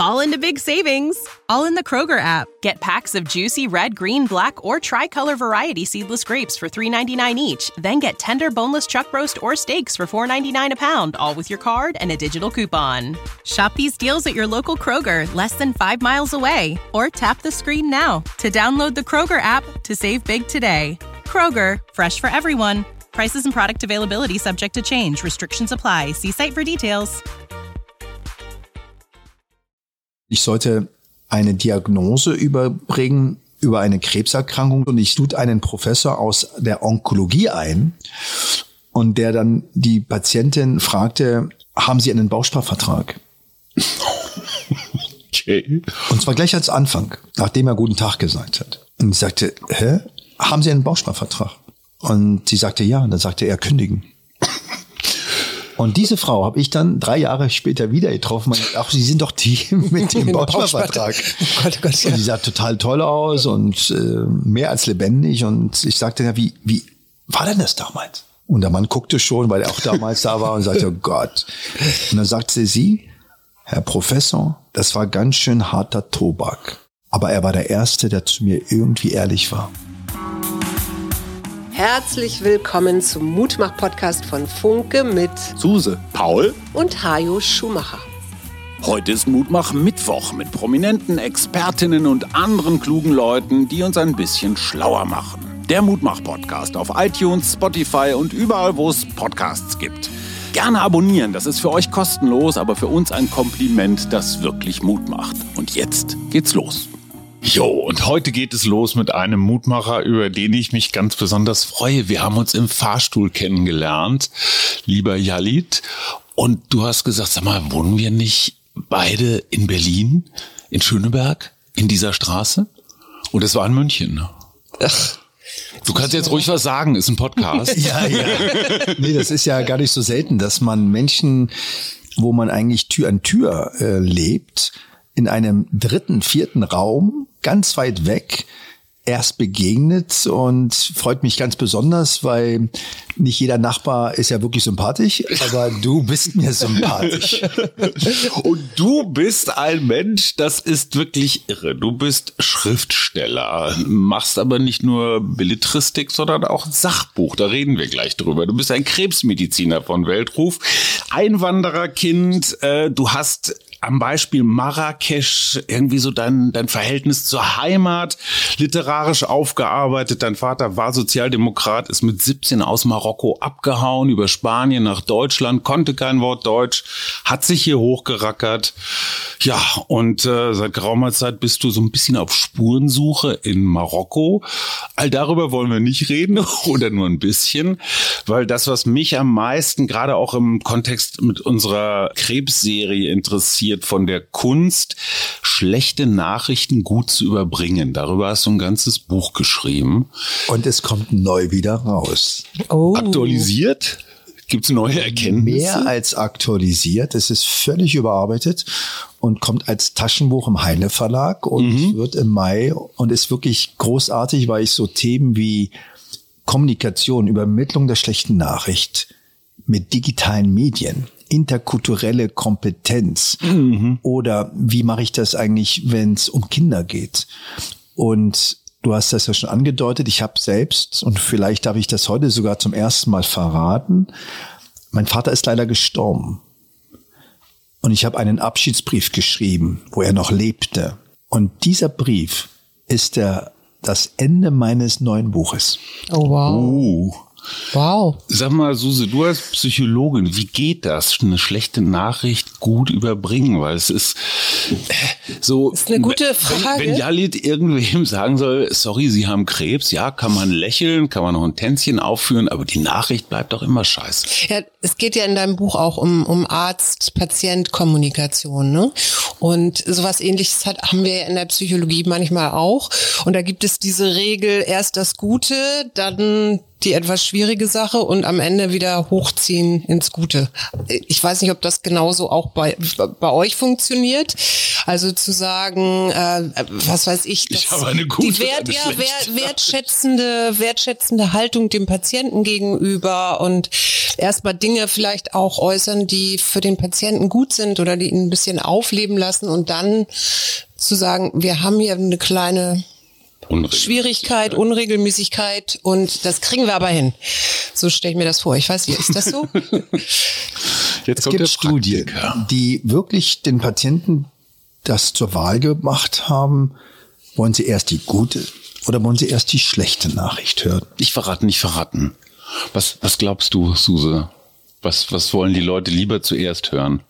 fall into big savings, all in the Kroger app. Get packs of juicy red, green, black, or tricolor variety seedless grapes for $3.99 each. Then get tender boneless chuck roast or steaks for $4.99 a pound, all with your card and a digital coupon. Shop these deals at your local Kroger, less than 5 miles away. Or tap the screen now to download the Kroger app to save big today. Kroger, fresh for everyone. Prices and product availability subject to change. Restrictions apply. See site for details. Ich sollte eine Diagnose überbringen über eine Krebserkrankung und ich lud einen Professor aus der Onkologie ein und der dann die Patientin fragte, haben Sie einen Bausparvertrag? Okay. Und zwar gleich als Anfang, nachdem er guten Tag gesagt hat. Und ich sagte, haben Sie einen Bausparvertrag? Und sie sagte ja, und dann sagte er, kündigen. Und diese Frau habe ich dann 3 Jahre später wieder getroffen. Ach, Sie sind doch die mit dem Bausparvertrag. Oh Gott, ja. Und die sah total toll aus und mehr als lebendig. Und ich sagte, ja, wie war denn das damals? Und der Mann guckte schon, weil er auch damals da war und sagte, oh Gott. Und dann sagte sie, Herr Professor, das war ganz schön harter Tobak. Aber er war der Erste, der zu mir irgendwie ehrlich war. Herzlich willkommen zum Mutmach-Podcast von Funke mit Suse, Paul und Hajo Schumacher. Heute ist Mutmach-Mittwoch mit prominenten Expertinnen und anderen klugen Leuten, die uns ein bisschen schlauer machen. Der Mutmach-Podcast auf iTunes, Spotify und überall, wo es Podcasts gibt. Gerne abonnieren, das ist für euch kostenlos, aber für uns ein Kompliment, das wirklich Mut macht. Und jetzt geht's los. Jo, und heute geht es los mit einem Mutmacher, über den ich mich ganz besonders freue. Wir haben uns im Fahrstuhl kennengelernt, lieber Jalid. Und du hast gesagt, sag mal, wohnen wir nicht beide in Berlin, in Schöneberg, in dieser Straße? Und es war in München, ne? Ach. Du kannst jetzt ruhig was sagen, ist ein Podcast. Ja. Nee, das ist ja gar nicht so selten, dass man Menschen, wo man eigentlich Tür an Tür lebt, in einem 3., 4. Raum, ganz weit weg, erst begegnet und freut mich ganz besonders, weil nicht jeder Nachbar ist ja wirklich sympathisch, aber du bist mir sympathisch. Und du bist ein Mensch, das ist wirklich irre. Du bist Schriftsteller, machst aber nicht nur Belletristik, sondern auch Sachbuch, da reden wir gleich drüber. Du bist ein Krebsmediziner von Weltruf, Einwandererkind, du hast am Beispiel Marrakesch irgendwie so dein Verhältnis zur Heimat literarisch aufgearbeitet. Dein Vater war Sozialdemokrat, ist mit 17 aus Marokko abgehauen, über Spanien nach Deutschland, konnte kein Wort Deutsch, hat sich hier hochgerackert. Ja, und seit geraumer Zeit bist du so ein bisschen auf Spurensuche in Marokko. All darüber wollen wir nicht reden oder nur ein bisschen, weil das, was mich am meisten, gerade auch im Kontext mit unserer Krebsserie interessiert, von der Kunst, schlechte Nachrichten gut zu überbringen. Darüber hast du ein ganzes Buch geschrieben. Und es kommt neu wieder raus. Oh. Aktualisiert? Gibt es neue Erkenntnisse? Mehr als aktualisiert. Es ist völlig überarbeitet und kommt als Taschenbuch im Heine Verlag und wird im Mai und ist wirklich großartig, weil ich so Themen wie Kommunikation, Übermittlung der schlechten Nachricht mit digitalen Medien, interkulturelle Kompetenz oder wie mache ich das eigentlich, wenn es um Kinder geht? Und du hast das ja schon angedeutet, ich habe selbst, und vielleicht darf ich das heute sogar zum ersten Mal verraten, mein Vater ist leider gestorben. Und ich habe einen Abschiedsbrief geschrieben, wo er noch lebte. Und dieser Brief ist das Ende meines neuen Buches. Oh, wow. Wow. Sag mal, Suse, du als Psychologin, wie geht das, eine schlechte Nachricht gut überbringen? Weil es ist so. Das ist eine gute Frage. Wenn Jalid irgendwem sagen soll, sorry, Sie haben Krebs, ja, kann man lächeln, kann man noch ein Tänzchen aufführen, aber die Nachricht bleibt doch immer scheiße. Ja, es geht ja in deinem Buch auch um Arzt-Patient-Kommunikation, ne? Und sowas Ähnliches haben wir ja in der Psychologie manchmal auch. Und da gibt es diese Regel, erst das Gute, dann die etwas schwierige Sache und am Ende wieder hochziehen ins Gute. Ich weiß nicht, ob das genauso auch bei euch funktioniert. Also zu sagen, was weiß ich, ich habe eine gute, die wertschätzende Haltung dem Patienten gegenüber und erstmal Dinge vielleicht auch äußern, die für den Patienten gut sind oder die ihn ein bisschen aufleben lassen und dann zu sagen, wir haben hier eine kleine Schwierigkeit, Unregelmäßigkeit und das kriegen wir aber hin. So stelle ich mir das vor. Ich weiß nicht, ist das so? Es gibt Studien, die wirklich den Patienten das zur Wahl gemacht haben. Wollen sie erst die gute oder wollen sie erst die schlechte Nachricht hören? Nicht verraten. Was glaubst du, Suse? Was wollen die Leute lieber zuerst hören?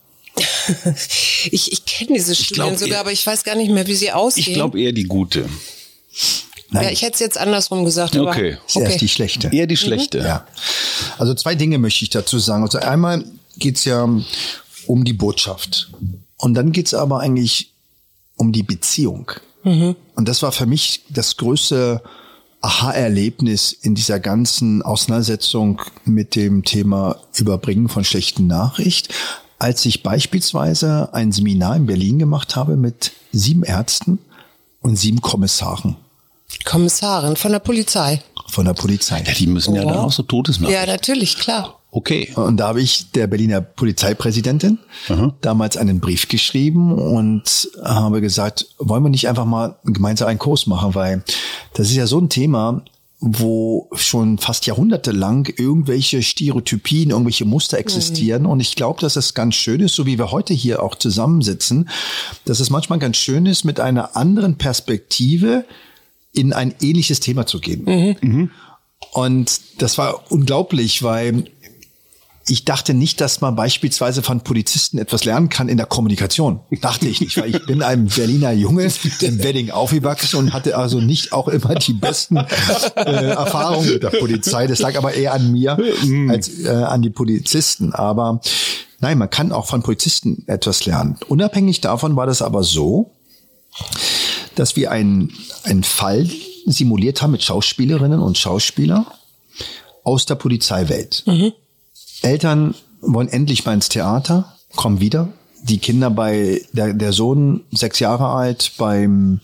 Ich kenne diese Studien sogar, aber ich weiß gar nicht mehr, wie sie aussehen. Ich glaube eher die gute. Nein. Ja, ich hätte es jetzt andersrum gesagt. Okay. Aber erst die schlechte. Eher die schlechte. Ja. Also 2 Dinge möchte ich dazu sagen. Also einmal geht's ja um die Botschaft. Und dann geht's aber eigentlich um die Beziehung. Und das war für mich das größte Aha-Erlebnis in dieser ganzen Auseinandersetzung mit dem Thema Überbringen von schlechten Nachrichten, als ich beispielsweise ein Seminar in Berlin gemacht habe mit 7 Ärzten und 7 Kommissaren. Kommissarin von der Polizei. Von der Polizei. Ja, die müssen ja dann auch so Todesnachrichten. Ja, natürlich, klar. Okay. Und da habe ich der Berliner Polizeipräsidentin damals einen Brief geschrieben und habe gesagt, wollen wir nicht einfach mal gemeinsam einen Kurs machen, weil das ist ja so ein Thema, wo schon fast jahrhundertelang irgendwelche Stereotypien, irgendwelche Muster existieren. Und ich glaube, dass es ganz schön ist, so wie wir heute hier auch zusammensitzen, dass es manchmal ganz schön ist, mit einer anderen Perspektive in ein ähnliches Thema zu gehen. Und das war unglaublich, weil ich dachte nicht, dass man beispielsweise von Polizisten etwas lernen kann in der Kommunikation. Dachte ich nicht, weil ich bin ein Berliner Junge im Wedding aufgewachsen und hatte also nicht auch immer die besten Erfahrungen mit der Polizei. Das lag aber eher an mir als an die Polizisten. Aber nein, man kann auch von Polizisten etwas lernen. Unabhängig davon war das aber so, dass wir einen Fall simuliert haben mit Schauspielerinnen und Schauspielern aus der Polizeiwelt. Eltern wollen endlich mal ins Theater, kommen wieder. Die Kinder der Sohn 6 Jahre alt beim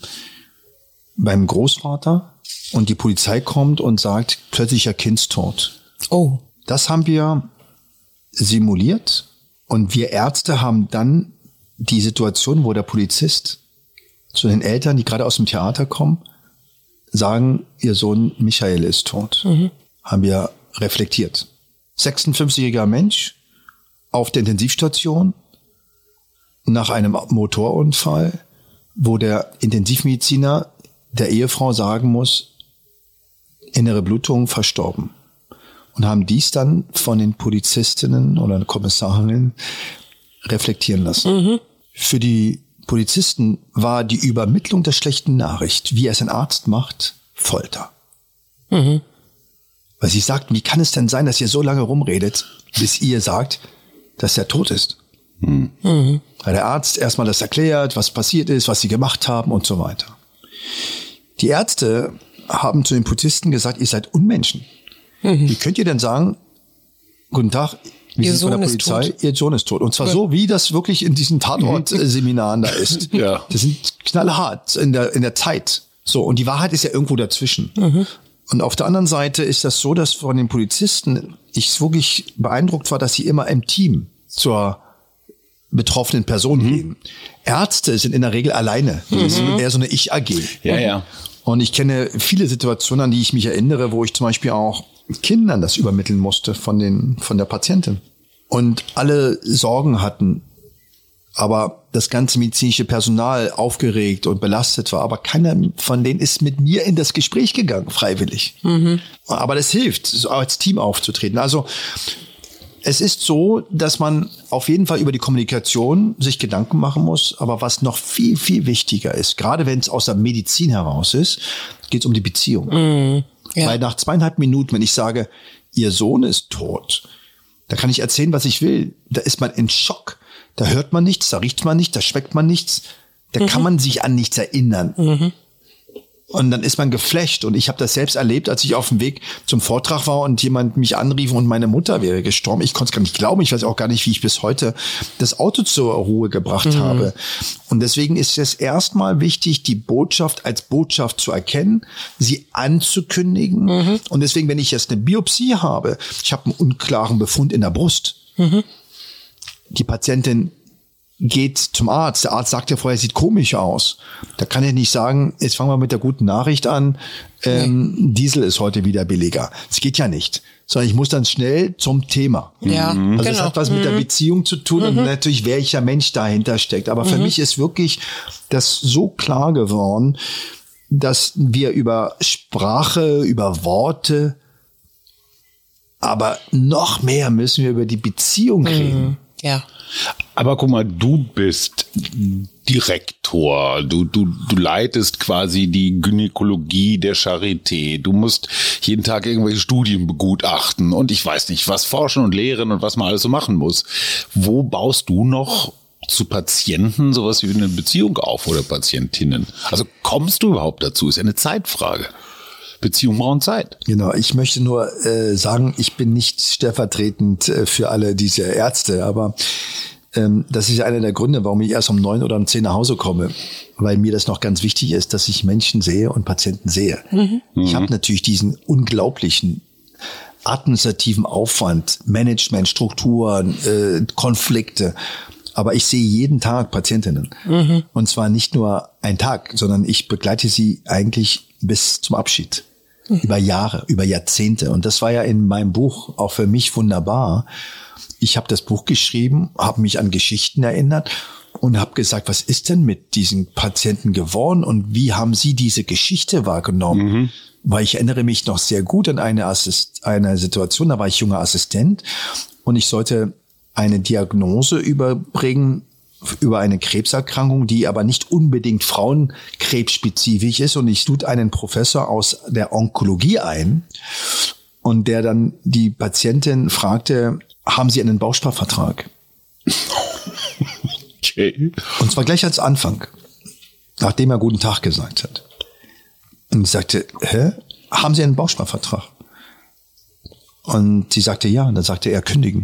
Großvater und die Polizei kommt und sagt, plötzlicher Kindstod. Oh. Das haben wir simuliert und wir Ärzte haben dann die Situation, wo der Polizist zu den Eltern, die gerade aus dem Theater kommen, sagen, ihr Sohn Michael ist tot. Haben wir reflektiert. 56-jähriger Mensch auf der Intensivstation nach einem Motorunfall, wo der Intensivmediziner der Ehefrau sagen muss, innere Blutung, verstorben. Und haben dies dann von den Polizistinnen oder Kommissarinnen reflektieren lassen. Für die Polizisten war die Übermittlung der schlechten Nachricht, wie es ein Arzt macht, Folter. Weil sie sagten, wie kann es denn sein, dass ihr so lange rumredet, bis ihr sagt, dass er tot ist? Weil der Arzt erstmal das erklärt, was passiert ist, was sie gemacht haben und so weiter. Die Ärzte haben zu den Polizisten gesagt, ihr seid Unmenschen. Wie könnt ihr denn sagen, guten Tag, wir sind von der Polizei, ihr Sohn ist tot. Und zwar so, wie das wirklich in diesen Tatort-Seminaren da ist. Ja. Das sind knallhart in der Zeit. So, und die Wahrheit ist ja irgendwo dazwischen. Und auf der anderen Seite ist das so, dass von den Polizisten ich wirklich beeindruckt war, dass sie immer im Team zur betroffenen Person gehen. Ärzte sind in der Regel alleine. Die sind eher so eine Ich-AG. Ja. Und ich kenne viele Situationen, an die ich mich erinnere, wo ich zum Beispiel auch Kindern das übermitteln musste von der Patientin. Und alle Sorgen hatten, aber das ganze medizinische Personal aufgeregt und belastet war. Aber keiner von denen ist mit mir in das Gespräch gegangen, freiwillig. Aber das hilft, so als Team aufzutreten. Also es ist so, dass man auf jeden Fall über die Kommunikation sich Gedanken machen muss. Aber was noch viel, viel wichtiger ist, gerade wenn es aus der Medizin heraus ist, geht es um die Beziehung. Ja. Weil nach 2,5 Minuten, wenn ich sage, ihr Sohn ist tot, da kann ich erzählen, was ich will. Da ist man in Schock. Da hört man nichts, da riecht man nichts, da schmeckt man nichts. Da kann man sich an nichts erinnern. Und dann ist man geflasht. Und ich habe das selbst erlebt, als ich auf dem Weg zum Vortrag war und jemand mich anrief und meine Mutter wäre gestorben. Ich konnte es gar nicht glauben. Ich weiß auch gar nicht, wie ich bis heute das Auto zur Ruhe gebracht habe. Und deswegen ist es erstmal wichtig, die Botschaft als Botschaft zu erkennen, sie anzukündigen. Und deswegen, wenn ich jetzt eine Biopsie habe, ich habe einen unklaren Befund in der Brust. Die Patientin geht zum Arzt. Der Arzt sagt ja vorher, sieht komisch aus. Da kann er nicht sagen, jetzt fangen wir mit der guten Nachricht an, Diesel ist heute wieder billiger. Das geht ja nicht. Sondern ich muss dann schnell zum Thema. Ja, also das hat was mit der Beziehung zu tun und natürlich, welcher Mensch dahinter steckt. Aber für mich ist wirklich das so klar geworden, dass wir über Sprache, über Worte, aber noch mehr müssen wir über die Beziehung reden. Ja. Aber guck mal, du bist Direktor, du leitest quasi die Gynäkologie der Charité, du musst jeden Tag irgendwelche Studien begutachten und ich weiß nicht, was forschen und lehren und was man alles so machen muss. Wo baust du noch zu Patienten sowas wie eine Beziehung auf oder Patientinnen? Also kommst du überhaupt dazu? Ist ja eine Zeitfrage. Beziehung brauchen Zeit. Genau, ich möchte nur sagen, ich bin nicht stellvertretend für alle diese Ärzte, aber das ist einer der Gründe, warum ich erst um 9 oder um 10 nach Hause komme, weil mir das noch ganz wichtig ist, dass ich Menschen sehe und Patienten sehe. Ich habe natürlich diesen unglaublichen administrativen Aufwand, Management, Strukturen, Konflikte, aber ich sehe jeden Tag Patientinnen. Und zwar nicht nur einen Tag, sondern ich begleite sie eigentlich bis zum Abschied. Über Jahre, über Jahrzehnte. Und das war ja in meinem Buch auch für mich wunderbar. Ich habe das Buch geschrieben, habe mich an Geschichten erinnert und habe gesagt, was ist denn mit diesen Patienten geworden und wie haben sie diese Geschichte wahrgenommen? Weil ich erinnere mich noch sehr gut an eine Situation, da war ich junger Assistent und ich sollte eine Diagnose überbringen über eine Krebserkrankung, die aber nicht unbedingt frauenkrebsspezifisch ist. Und ich lud einen Professor aus der Onkologie ein und der dann die Patientin fragte, haben Sie einen Bausparvertrag? Okay. Und zwar gleich als Anfang, nachdem er guten Tag gesagt hat. Und ich sagte, haben Sie einen Bausparvertrag? Und sie sagte, ja. Und dann sagte er, kündigen.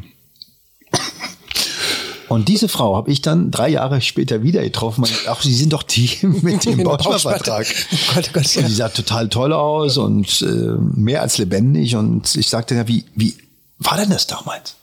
Und diese Frau habe ich dann 3 Jahre später wieder getroffen. Ach, Sie sind doch die mit dem Bausparvertrag. Oh Gott, ja. Und die sah total toll aus und mehr als lebendig. Und ich sagte, ja, wie war denn das damals?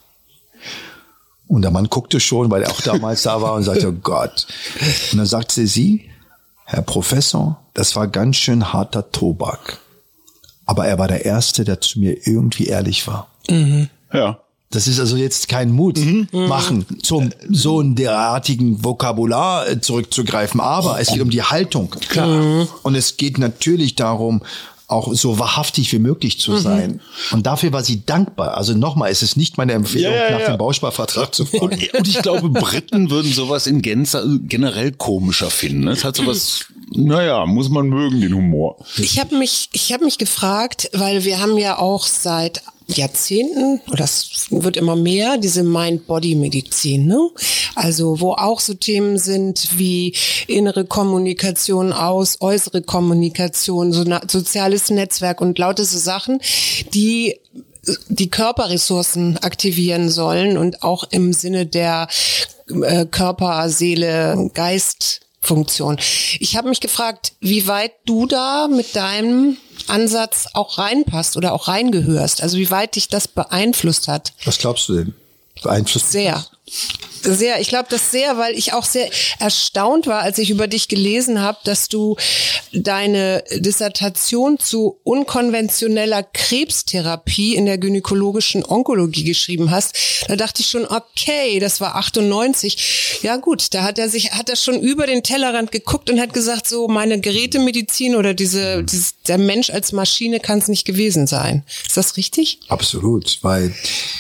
Und der Mann guckte schon, weil er auch damals da war und sagte, oh Gott. Und dann sagte sie, Herr Professor, das war ganz schön harter Tobak. Aber er war der Erste, der zu mir irgendwie ehrlich war. Ja. Das ist also jetzt kein Mut machen, zum so einen derartigen Vokabular zurückzugreifen. Aber es geht um die Haltung. Klar. Und es geht natürlich darum, auch so wahrhaftig wie möglich zu sein. Und dafür war sie dankbar. Also nochmal, es ist nicht meine Empfehlung, nach dem Bausparvertrag zu fragen. Und ich glaube, Briten würden sowas in Gänze generell komischer finden. Es hat sowas, naja, muss man mögen, den Humor. Ich habe mich gefragt, weil wir haben ja auch seit Jahrzehnten, oder es wird immer mehr, diese Mind-Body-Medizin, ne? Also wo auch so Themen sind wie innere Kommunikation äußere Kommunikation, so ein soziales Netzwerk und lauter so Sachen, die Körperressourcen aktivieren sollen und auch im Sinne der Körper, Seele, Geistfunktion. Ich habe mich gefragt, wie weit du da mit deinem Ansatz auch reinpasst oder auch reingehörst. Also wie weit dich das beeinflusst hat. Was glaubst du denn? Beeinflusst? Sehr. Sehr. Ich glaube das sehr, weil ich auch sehr erstaunt war, als ich über dich gelesen habe, dass du deine Dissertation zu unkonventioneller Krebstherapie in der gynäkologischen Onkologie geschrieben hast. Da dachte ich schon, okay, das war 98. Ja gut, da hat er schon über den Tellerrand geguckt und hat gesagt, so meine Gerätemedizin oder der Mensch als Maschine kann es nicht gewesen sein. Ist das richtig? Absolut, weil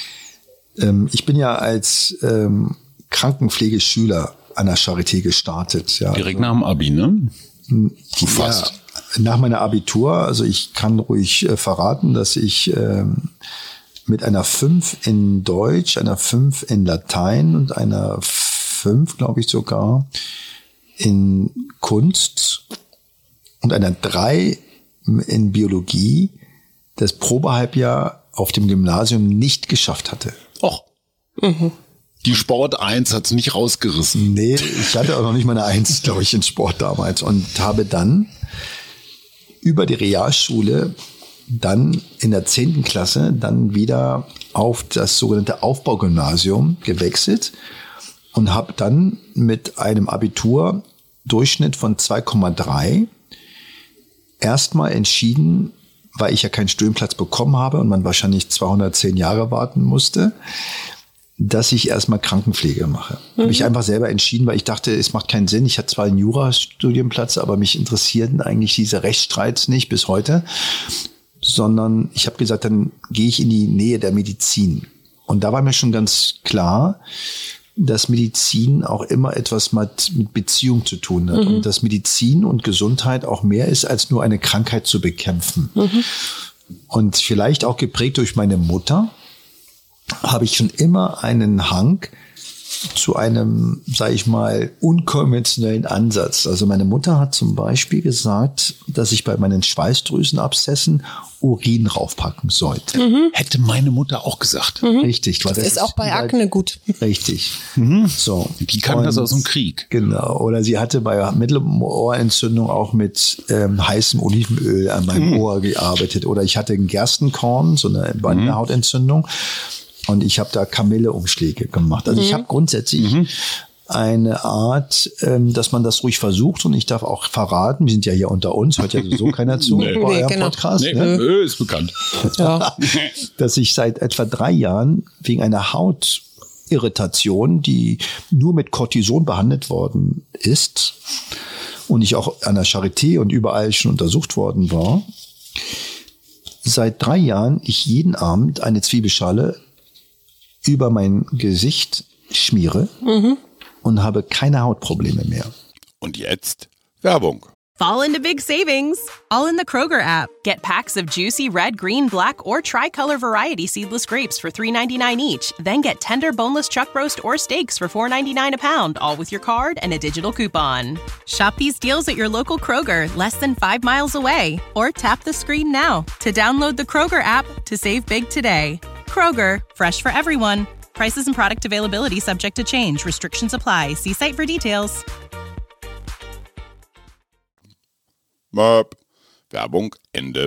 ich bin ja als Krankenpflegeschüler an der Charité gestartet. Ja. Direkt nach dem Abi, ne? Fast. Ja, nach meiner Abitur, also ich kann ruhig verraten, dass ich mit einer 5 in Deutsch, einer 5 in Latein und einer 5, glaube ich sogar, in Kunst und einer 3 in Biologie das Probehalbjahr auf dem Gymnasium nicht geschafft hatte. Och. Die Sport 1 hat's nicht rausgerissen. Nee, ich hatte auch noch nicht mal eine 1, glaube ich, in Sport damals und habe dann über die Realschule dann in der 10. Klasse dann wieder auf das sogenannte Aufbaugymnasium gewechselt und habe dann mit einem Abiturdurchschnitt von 2,3 erstmal entschieden, weil ich ja keinen Studienplatz bekommen habe und man wahrscheinlich 210 Jahre warten musste, dass ich erstmal Krankenpflege mache. Habe ich einfach selber entschieden, weil ich dachte, es macht keinen Sinn. Ich hatte zwar einen Jurastudienplatz, aber mich interessierten eigentlich diese Rechtsstreits nicht bis heute, sondern ich habe gesagt, dann gehe ich in die Nähe der Medizin. Und da war mir schon ganz klar, dass Medizin auch immer etwas mit Beziehung zu tun hat und dass Medizin und Gesundheit auch mehr ist, als nur eine Krankheit zu bekämpfen. Und vielleicht auch geprägt durch meine Mutter, habe ich schon immer einen Hang zu einem, sage ich mal, unkonventionellen Ansatz. Also meine Mutter hat zum Beispiel gesagt, dass ich bei meinen Schweißdrüsenabszessen Urin raufpacken sollte. Hätte meine Mutter auch gesagt. Richtig. Weil Das ist auch bei Akne gut. Richtig. So. Die kann das aus dem Krieg. Genau. Oder sie hatte bei Mittelohrentzündung auch mit heißem Olivenöl an meinem Ohr gearbeitet. Oder ich hatte ein Gerstenkorn, so eine Wangenhautentzündung. Und ich habe da Kamilleumschläge gemacht. Also ich habe grundsätzlich eine Art, dass man das ruhig versucht. Und ich darf auch verraten, wir sind ja hier unter uns, hört ja sowieso keiner zu bei eurem genau. Podcast. Nee, ist bekannt. Ja. Dass ich seit etwa 3 Jahren wegen einer Hautirritation, die nur mit Cortison behandelt worden ist und ich auch an der Charité und überall schon untersucht worden war, seit 3 Jahren ich jeden Abend eine Zwiebelschale über mein Gesicht schmiere und habe keine Hautprobleme mehr. Und jetzt Werbung. Fall into big savings, all in the Kroger app. Get packs of juicy red, green, black, or tricolor variety seedless grapes for $3.99 each. Then get tender boneless chuck roast or steaks for $4.99 a pound, all with your card and a digital coupon. Shop these deals at your local Kroger, less than 5 miles away. Or tap the screen now to download the Kroger app to save big today. Kroger, fresh for everyone. Prices and product availability subject to change. Restrictions apply. See site for details. Werbung, Ende.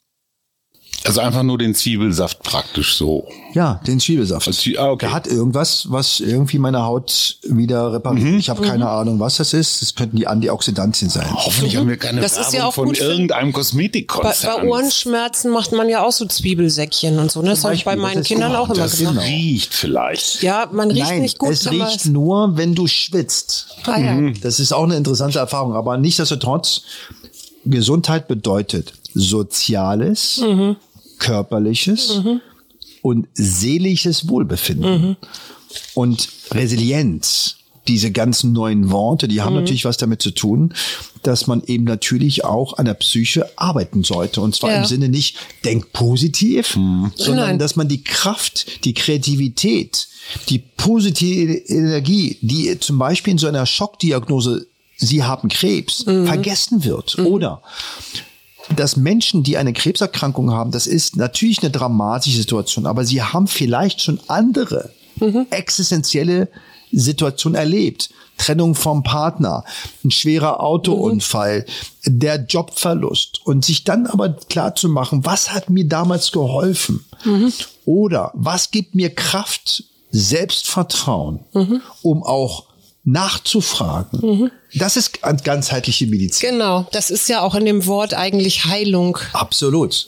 Also einfach nur den Zwiebelsaft praktisch so. Ja, den Zwiebelsaft. Okay. Der hat irgendwas, was irgendwie meine Haut wieder repariert. Ich habe keine Ahnung, was das ist. Das könnten die Antioxidantien sein. Hoffentlich haben wir keine Das ist Werbung ja auch von gut für- irgendeinem Kosmetikkonzern. Bei Ohrenschmerzen macht man ja auch so Zwiebelsäckchen und so. Ne? Das habe ich bei Beispiel, meinen das ist Kindern gut. auch immer Das gemacht. riecht vielleicht. Ja, man riecht Nein, nicht gut. es aber riecht nur, wenn du schwitzt. Ah, ja. Das ist auch eine interessante Erfahrung. Aber nichtsdestotrotz, Gesundheit bedeutet Soziales, Körperliches und seelisches Wohlbefinden. Und Resilienz, diese ganzen neuen Worte, die haben natürlich was damit zu tun, dass man eben natürlich auch an der Psyche arbeiten sollte. Und zwar Ja. im Sinne nicht, denk positiv, sondern Nein. dass man die Kraft, die Kreativität, die positive Energie, die zum Beispiel in so einer Schockdiagnose, Sie haben Krebs, vergessen wird. Oder dass Menschen, die eine Krebserkrankung haben, das ist natürlich eine dramatische Situation, aber sie haben vielleicht schon andere existenzielle Situationen erlebt. Trennung vom Partner, ein schwerer Autounfall, der Jobverlust. Und sich dann aber klar zu machen, was hat mir damals geholfen? Oder was gibt mir Kraft, Selbstvertrauen, um auch nachzufragen. Das ist ganzheitliche Medizin. Genau, das ist ja auch in dem Wort eigentlich Heilung Absolut.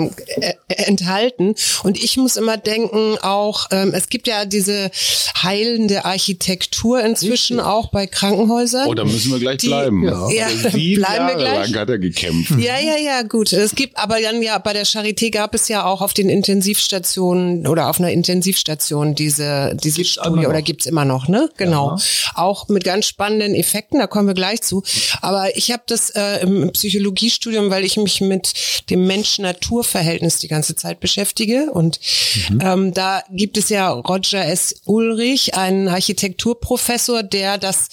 enthalten. Und ich muss immer denken, auch es gibt ja diese heilende Architektur inzwischen auch bei Krankenhäusern. Oh, da müssen wir gleich bleiben. Ja, da 7 bleiben wir Jahre gleich. lang hat er gekämpft. Ja, gut. Es gibt, aber dann ja, bei der Charité gab es ja auch auf den Intensivstationen oder auf einer Intensivstation diese Gibt's Studie immer noch. oder gibt's immer noch, ne? Genau. Auch mit ganz spannenden Effekten. Da kommen wir gleich zu. Aber ich habe das im Psychologiestudium, weil ich mich mit dem Mensch-Natur-Verhältnis die ganze Zeit beschäftige. Und da gibt es ja Roger S. Ulrich, einen Architekturprofessor, der das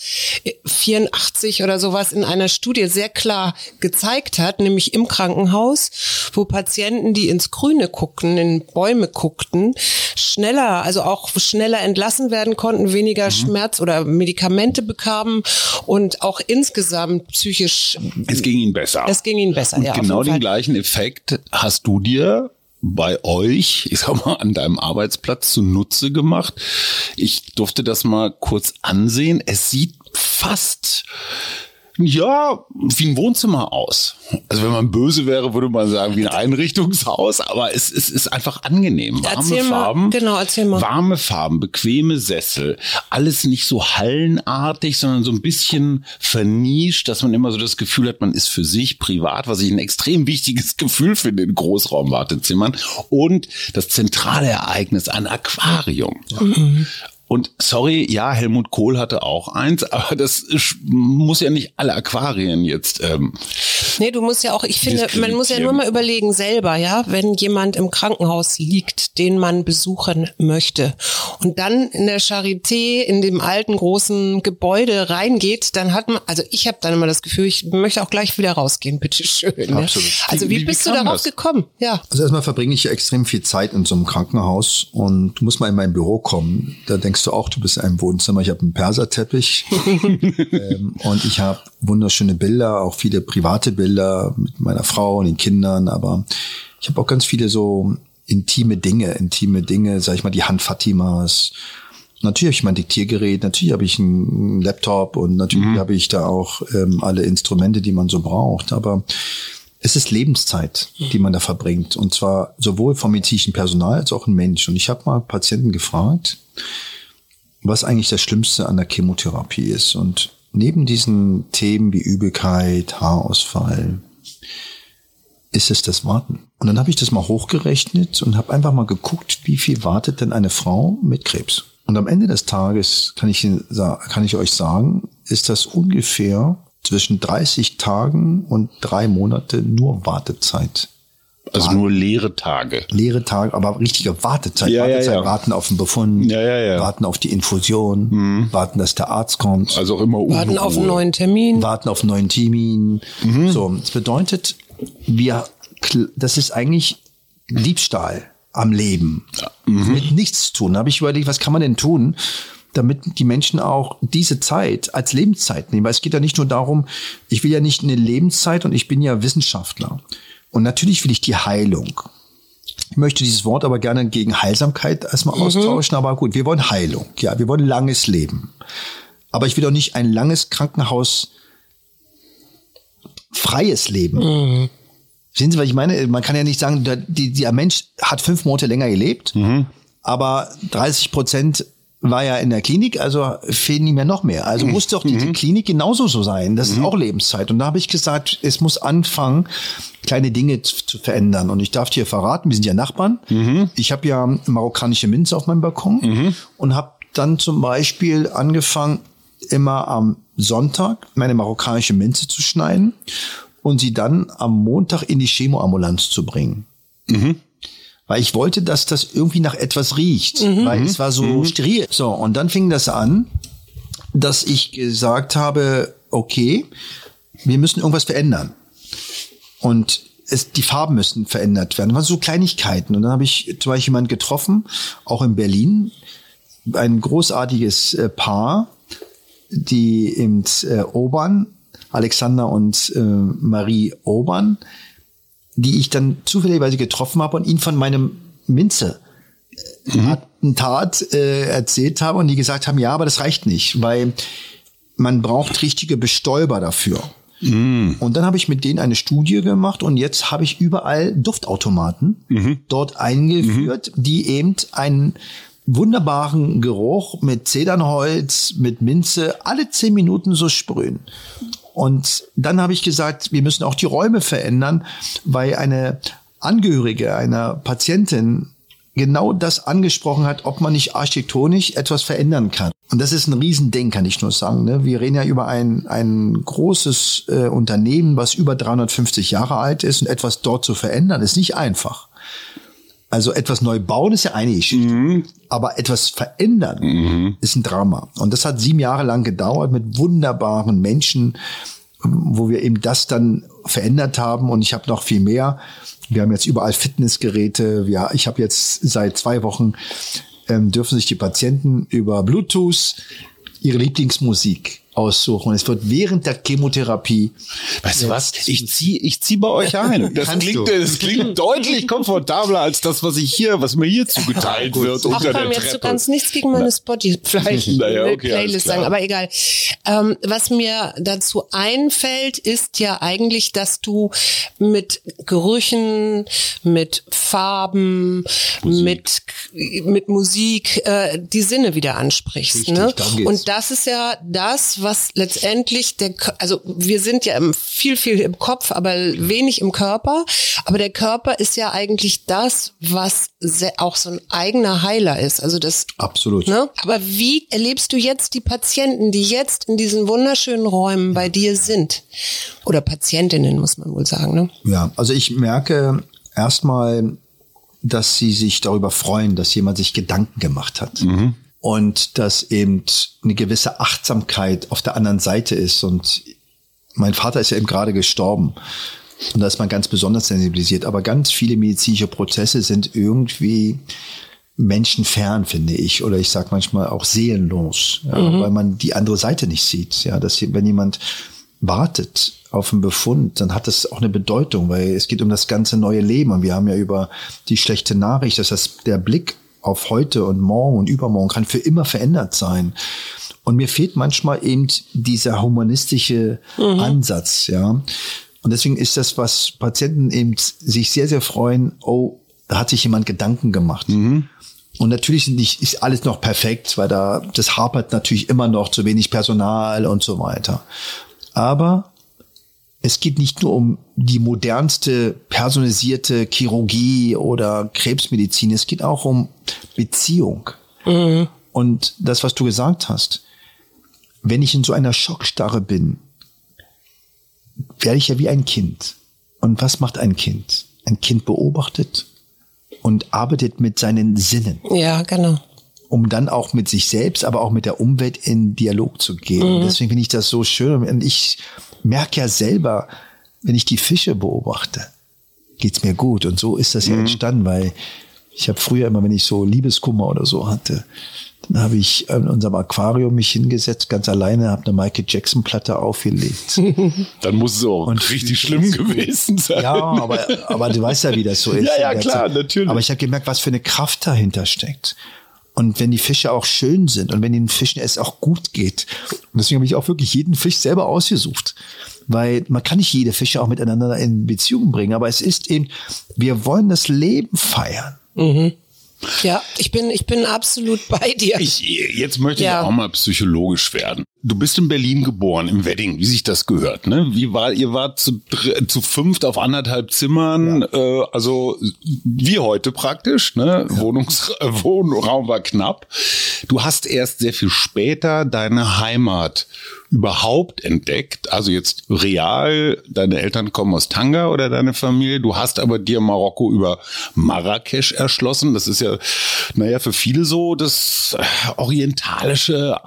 84 oder sowas in einer Studie sehr klar gezeigt hat, nämlich im Krankenhaus, wo Patienten, die ins Grüne guckten, in Bäume guckten, schneller entlassen werden konnten, weniger Schmerz oder Medikamente bekamen und auch insgesamt psychisch. Es ging ihnen besser. Und ja. Genau den gleichen Effekt hast du dir bei euch, ich sag mal, an deinem Arbeitsplatz zunutze gemacht. Ich durfte das mal kurz ansehen. Es sieht fast wie ein Wohnzimmer aus. Also wenn man böse wäre, würde man sagen, wie ein Einrichtungshaus, aber es ist einfach angenehm. Erzähl mal. Warme Farben, bequeme Sessel, alles nicht so hallenartig, sondern so ein bisschen vernischt, dass man immer so das Gefühl hat, man ist für sich privat, was ich ein extrem wichtiges Gefühl finde in Großraumwartezimmern. Und das zentrale Ereignis, ein Aquarium. Ja. Und sorry, ja, Helmut Kohl hatte auch eins, aber das muss ja nicht alle Aquarien jetzt. Nee, du musst ja auch, ich finde, man muss ja nur mal überlegen selber, ja, wenn jemand im Krankenhaus liegt, den man besuchen möchte und dann in der Charité, in dem alten großen Gebäude reingeht, dann hat man, also ich habe dann immer das Gefühl, ich möchte auch gleich wieder rausgehen, bitteschön. Absolut. Ja. Also wie bist du darauf gekommen? Ja. Also erstmal verbringe ich extrem viel Zeit in so einem Krankenhaus und du musst mal in mein Büro kommen, da denkst du auch, du bist in einem Wohnzimmer. Ich habe einen Perserteppich und ich habe wunderschöne Bilder, auch viele private Bilder mit meiner Frau und den Kindern, aber ich habe auch ganz viele so intime Dinge, sag ich mal, die Hand Fatimas. Natürlich habe ich mein Diktiergerät, natürlich habe ich einen Laptop und natürlich habe ich da auch alle Instrumente, die man so braucht, aber es ist Lebenszeit, die man da verbringt und zwar sowohl vom medizinischen Personal als auch ein Mensch. Und ich habe mal Patienten gefragt, was eigentlich das Schlimmste an der Chemotherapie ist. Und neben diesen Themen wie Übelkeit, Haarausfall, ist es das Warten. Und dann habe ich das mal hochgerechnet und habe einfach mal geguckt, wie viel wartet denn eine Frau mit Krebs. Und am Ende des Tages kann ich euch sagen, ist das ungefähr zwischen 30 Tagen und 3 Monate nur Wartezeit. Also nur leere Tage. Leere Tage, aber richtige Wartezeit. Warten auf den Befund, warten auf die Infusion, warten, dass der Arzt kommt. Also auch immer warten auf einen neuen Termin. So, das bedeutet, das ist eigentlich Diebstahl am Leben. Ja. Mit nichts zu tun. Da habe ich überlegt, was kann man denn tun, damit die Menschen auch diese Zeit als Lebenszeit nehmen. Weil es geht ja nicht nur darum, ich will ja nicht eine Lebenszeit und ich bin ja Wissenschaftler. Und natürlich will ich die Heilung. Ich möchte dieses Wort aber gerne gegen Heilsamkeit erstmal austauschen. Aber gut, wir wollen Heilung. Ja, wir wollen langes Leben. Aber ich will doch nicht ein langes Krankenhaus freies Leben. Sehen Sie, was ich meine? Man kann ja nicht sagen, der Mensch hat 5 Monate länger gelebt, aber 30% war ja in der Klinik, also fehlen ihm ja noch mehr. Also muss doch die Klinik genauso so sein. Das ist auch Lebenszeit. Und da habe ich gesagt, es muss anfangen, kleine Dinge zu verändern. Und ich darf dir verraten, wir sind ja Nachbarn. Ich habe ja marokkanische Minze auf meinem Balkon und habe dann zum Beispiel angefangen, immer am Sonntag meine marokkanische Minze zu schneiden und sie dann am Montag in die Chemoambulanz zu bringen. Weil ich wollte, dass das irgendwie nach etwas riecht, weil es war so steril. So, und dann fing das an, dass ich gesagt habe, okay, wir müssen irgendwas verändern. Und die Farben müssen verändert werden. Das waren so Kleinigkeiten. Und dann habe ich zum Beispiel jemanden getroffen, auch in Berlin, ein großartiges Paar, die im Obern, Alexander und Marie Obern, die ich dann zufälligerweise getroffen habe und ihnen von meinem Minze-Attentat erzählt habe und die gesagt haben, ja, aber das reicht nicht, weil man braucht richtige Bestäuber dafür. Und dann habe ich mit denen eine Studie gemacht und jetzt habe ich überall Duftautomaten dort eingeführt, die eben einen wunderbaren Geruch mit Zedernholz, mit Minze alle 10 Minuten so sprühen. Und dann habe ich gesagt, wir müssen auch die Räume verändern, weil eine Angehörige einer Patientin genau das angesprochen hat, ob man nicht architektonisch etwas verändern kann. Und das ist ein Riesending, kann ich nur sagen. Ne? Wir reden ja über ein großes Unternehmen, was über 350 Jahre alt ist, und etwas dort zu verändern, ist nicht einfach. Also etwas neu bauen ist ja eine Geschichte, aber etwas verändern ist ein Drama. Und das hat 7 Jahre lang gedauert mit wunderbaren Menschen, wo wir eben das dann verändert haben. Und ich habe noch viel mehr. Wir haben jetzt überall Fitnessgeräte. Ich habe jetzt seit 2 Wochen, dürfen sich die Patienten über Bluetooth ihre Lieblingsmusik aussuchen. Und es wird während der Chemotherapie. Weißt du was? Ich zieh bei euch ein. Das klingt deutlich komfortabler als das, was mir hier zugeteilt wird unter der Treppe. Jetzt, du kannst nichts gegen meine Spotify-Playlist sagen, aber egal. Was mir dazu einfällt, ist ja eigentlich, dass du mit Gerüchen, mit Farben, mit Musik die Sinne wieder ansprichst. Richtig, ne? und das ist ja das, was letztendlich also wir sind ja viel im Kopf, aber wenig im Körper. Aber der Körper ist ja eigentlich das, was auch so ein eigener Heiler ist. Also das. Absolut. Ne? Aber wie erlebst du jetzt die Patienten, die jetzt in diesen wunderschönen Räumen bei dir sind? Oder Patientinnen, muss man wohl sagen, ne? Ja, also ich merke erstmal, dass sie sich darüber freuen, dass jemand sich Gedanken gemacht hat. Und dass eben eine gewisse Achtsamkeit auf der anderen Seite ist. Und mein Vater ist ja eben gerade gestorben. Und da ist man ganz besonders sensibilisiert. Aber ganz viele medizinische Prozesse sind irgendwie menschenfern, finde ich. Oder ich sage manchmal auch seelenlos, weil man die andere Seite nicht sieht. Ja, dass wenn jemand wartet auf einen Befund, dann hat das auch eine Bedeutung, weil es geht um das ganze neue Leben. Und wir haben ja über die schlechte Nachricht, dass der Blick auf heute und morgen und übermorgen kann für immer verändert sein. Und mir fehlt manchmal eben dieser humanistische Ansatz, ja. Und deswegen ist das, was Patienten eben sich sehr, sehr freuen, oh, da hat sich jemand Gedanken gemacht. Und natürlich ist alles noch perfekt, weil das hapert natürlich immer noch zu wenig Personal und so weiter. Aber es geht nicht nur um die modernste personalisierte Chirurgie oder Krebsmedizin. Es geht auch um Beziehung. Und das, was du gesagt hast, wenn ich in so einer Schockstarre bin, werde ich ja wie ein Kind. Und was macht ein Kind? Ein Kind beobachtet und arbeitet mit seinen Sinnen. Ja, genau. Um dann auch mit sich selbst, aber auch mit der Umwelt in Dialog zu gehen. Deswegen finde ich das so schön. Und ich merke ja selber, wenn ich die Fische beobachte, geht's mir gut. Und so ist das ja entstanden, weil ich habe früher immer, wenn ich so Liebeskummer oder so hatte, dann habe ich in unserem Aquarium mich hingesetzt, ganz alleine, habe eine Michael Jackson Platte aufgelegt. Dann muss es auch richtig schlimm gewesen sein. Ja, aber du weißt ja, wie das so ist. Ja, klar, natürlich. Aber ich habe gemerkt, was für eine Kraft dahinter steckt. Und wenn die Fische auch schön sind und wenn den Fischen es auch gut geht. Und deswegen habe ich auch wirklich jeden Fisch selber ausgesucht. Weil man kann nicht jede Fische auch miteinander in Beziehung bringen. Aber es ist eben, wir wollen das Leben feiern. Ja, ich bin absolut bei dir. Jetzt möchte ich auch mal psychologisch werden. Du bist in Berlin geboren, im Wedding, wie sich das gehört, ne? Ihr wart zu 5 auf 1,5 Zimmern, also wie heute praktisch, ne? Ja. Wohnraum war knapp. Du hast erst sehr viel später deine Heimat überhaupt entdeckt, also jetzt real, deine Eltern kommen aus Tanger oder deine Familie, du hast aber dir Marokko über Marrakesch erschlossen, das ist ja, für viele so das orientalische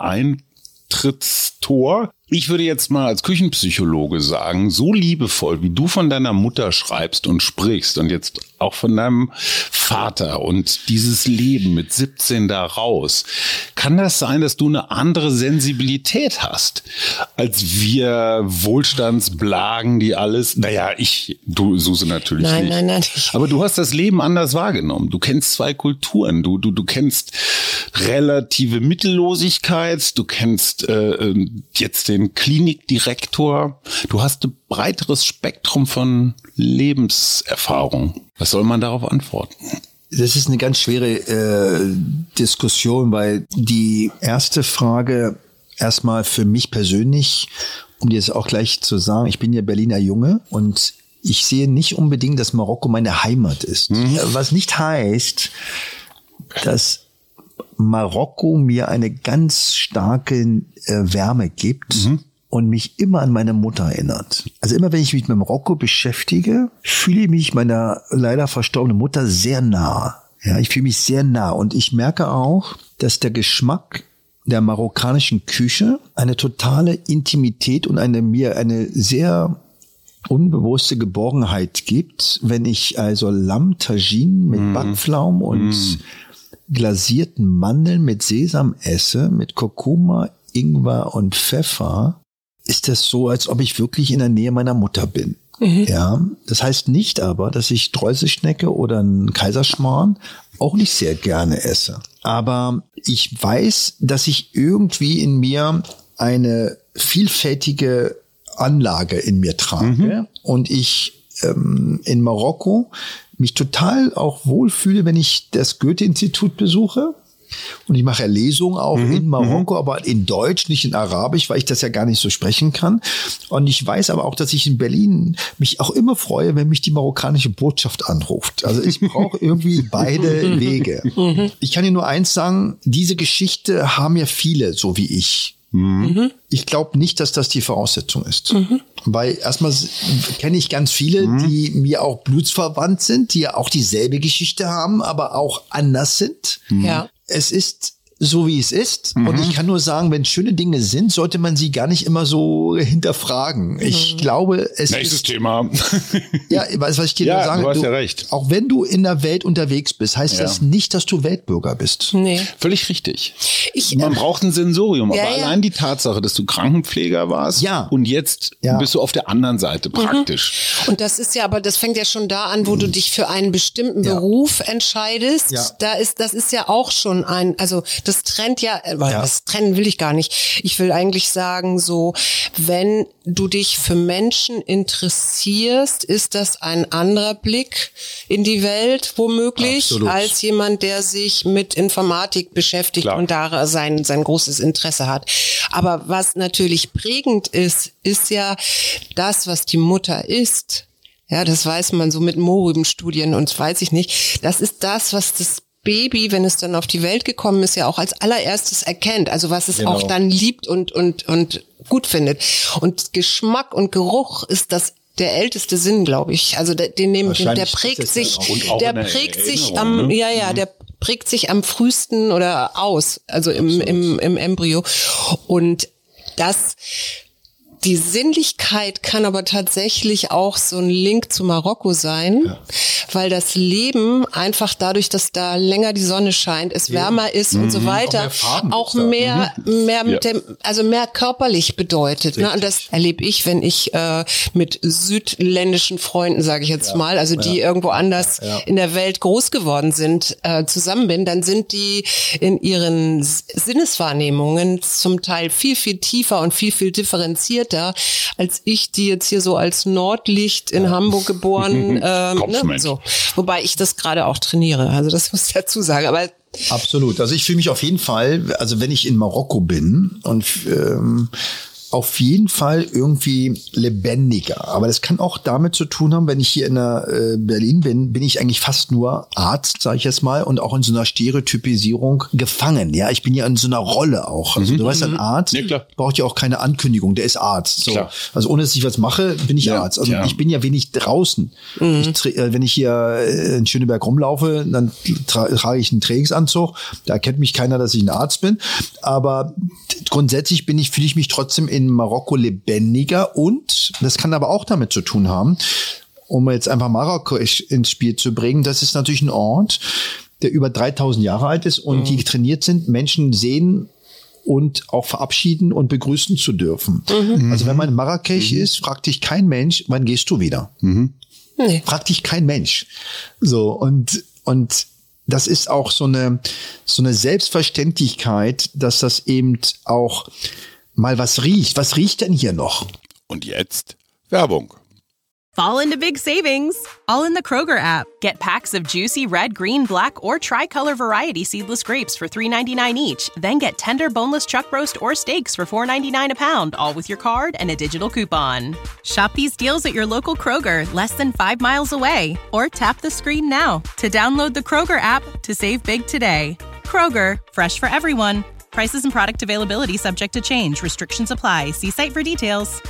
Eintrittstor. Ich würde jetzt mal als Küchenpsychologe sagen, so liebevoll, wie du von deiner Mutter schreibst und sprichst und jetzt auch von deinem Vater und dieses Leben mit 17 da raus, kann das sein, dass du eine andere Sensibilität hast, als wir Wohlstandsblagen, die alles, du Suse natürlich nicht. Nein. Aber du hast das Leben anders wahrgenommen. Du kennst 2 Kulturen. Du kennst relative Mittellosigkeit, du kennst jetzt den Klinikdirektor. Du hast ein breiteres Spektrum von Lebenserfahrung. Was soll man darauf antworten? Das ist eine ganz schwere Diskussion, weil die erste Frage erstmal für mich persönlich, um dir das auch gleich zu sagen, ich bin ja Berliner Junge und ich sehe nicht unbedingt, dass Marokko meine Heimat ist. Was nicht heißt, dass Marokko mir eine ganz starke Wärme gibt und mich immer an meine Mutter erinnert. Also immer wenn ich mich mit Marokko beschäftige, fühle ich mich meiner leider verstorbenen Mutter sehr nah. Ja, ich fühle mich sehr nah und ich merke auch, dass der Geschmack der marokkanischen Küche eine totale Intimität und mir eine sehr unbewusste Geborgenheit gibt, wenn ich also Lamm-Tagine mit Backpflaumen und glasierten Mandeln mit Sesam esse, mit Kurkuma, Ingwer und Pfeffer, ist das so, als ob ich wirklich in der Nähe meiner Mutter bin. Ja, das heißt nicht aber, dass ich Streuselschnecke oder einen Kaiserschmarrn auch nicht sehr gerne esse. Aber ich weiß, dass ich irgendwie in mir eine vielfältige Anlage in mir trage und ich in Marokko mich total auch wohlfühle, wenn ich das Goethe-Institut besuche. Und ich mache Lesungen auch in Marokko, aber in Deutsch, nicht in Arabisch, weil ich das ja gar nicht so sprechen kann. Und ich weiß aber auch, dass ich in Berlin mich auch immer freue, wenn mich die marokkanische Botschaft anruft. Also ich brauche irgendwie beide Wege. Ich kann dir nur eins sagen, diese Geschichte haben ja viele, so wie ich. Ich glaube nicht, dass das die Voraussetzung ist. Weil erstmal kenne ich ganz viele, die mir auch blutsverwandt sind, die ja auch dieselbe Geschichte haben, aber auch anders sind. Ja. Es ist so, wie es ist. Und ich kann nur sagen, wenn schöne Dinge sind, sollte man sie gar nicht immer so hinterfragen. Ich glaube, es Nächstes ist... Thema. Ja, weißt du, was ich dir nur sage? Du hast ja recht. Auch wenn du in der Welt unterwegs bist, heißt das nicht, dass du Weltbürger bist. Nee. Völlig richtig. Man braucht ein Sensorium, aber allein die Tatsache, dass du Krankenpfleger warst und jetzt bist du auf der anderen Seite praktisch. Und das ist ja, aber das fängt ja schon da an, wo du dich für einen bestimmten Beruf entscheidest. Ja. Das ist ja auch schon also das trennt das trennen will ich gar nicht. Ich will eigentlich sagen, so, wenn du dich für Menschen interessierst, ist das ein anderer Blick in die Welt womöglich, als jemand, der sich mit Informatik beschäftigt und da sein großes Interesse hat. Aber was natürlich prägend ist ja das, was die Mutter ist. Ja, das weiß man so mit Mohrrübenstudien und weiß ich nicht. Das ist das, was das Baby, wenn es dann auf die Welt gekommen ist, ja auch als allererstes erkennt. Also was es auch dann liebt und gut findet. Und Geschmack und Geruch ist der älteste Sinn, glaube ich. Also der prägt sich am frühesten oder aus, also im Embryo. Und die Sinnlichkeit kann aber tatsächlich auch so ein Link zu Marokko sein, weil das Leben einfach dadurch, dass da länger die Sonne scheint, es wärmer ist und so weiter, auch mehr mit mehr körperlich bedeutet. Ne? Und das erlebe ich, wenn ich mit südländischen Freunden, sage ich jetzt mal, also die irgendwo anders in der Welt groß geworden sind, zusammen bin, dann sind die in ihren Sinneswahrnehmungen zum Teil viel, viel tiefer und viel, viel differenzierter, als ich, die jetzt hier so als Nordlicht in Hamburg geboren, so. Wobei ich das gerade auch trainiere, also das muss ich dazu sagen, aber absolut, also ich fühle mich auf jeden Fall, also wenn ich in Marokko bin und auf jeden Fall irgendwie lebendiger. Aber das kann auch damit zu tun haben, wenn ich hier in Berlin bin ich eigentlich fast nur Arzt, sage ich jetzt mal, und auch in so einer Stereotypisierung gefangen. Ja, ich bin ja in so einer Rolle auch. Also du weißt, ein Arzt braucht ja auch keine Ankündigung, der ist Arzt. So. Also ohne dass ich was mache, bin ich Arzt. Also ich bin ja wenig draußen. Wenn ich hier in Schöneberg rumlaufe, dann trage ich einen Trainingsanzug. Da erkennt mich keiner, dass ich ein Arzt bin. Aber grundsätzlich fühle ich mich trotzdem in Marokko lebendiger, und das kann aber auch damit zu tun haben, um jetzt einfach Marokko ins Spiel zu bringen, das ist natürlich ein Ort, der über 3000 Jahre alt ist und die trainiert sind, Menschen sehen und auch verabschieden und begrüßen zu dürfen. Also wenn man in Marrakesch ist, fragt dich kein Mensch, wann gehst du wieder? Nee. Fragt dich kein Mensch. So, und das ist auch so eine Selbstverständlichkeit, dass das eben auch mal was riecht. Was riecht denn hier noch? Und jetzt Werbung. fall into big savings, all in the Kroger app. Get packs of juicy red, green, black, or tricolor variety seedless grapes for $3.99 each. Then get tender boneless chuck roast or steaks for $4.99 a pound, all with your card and a digital coupon. Shop these deals at your local Kroger, less than 5 miles away. Or tap the screen now to download the Kroger app to save big today. Kroger, fresh for everyone. Prices and product availability subject to change. Restrictions apply. See site for details.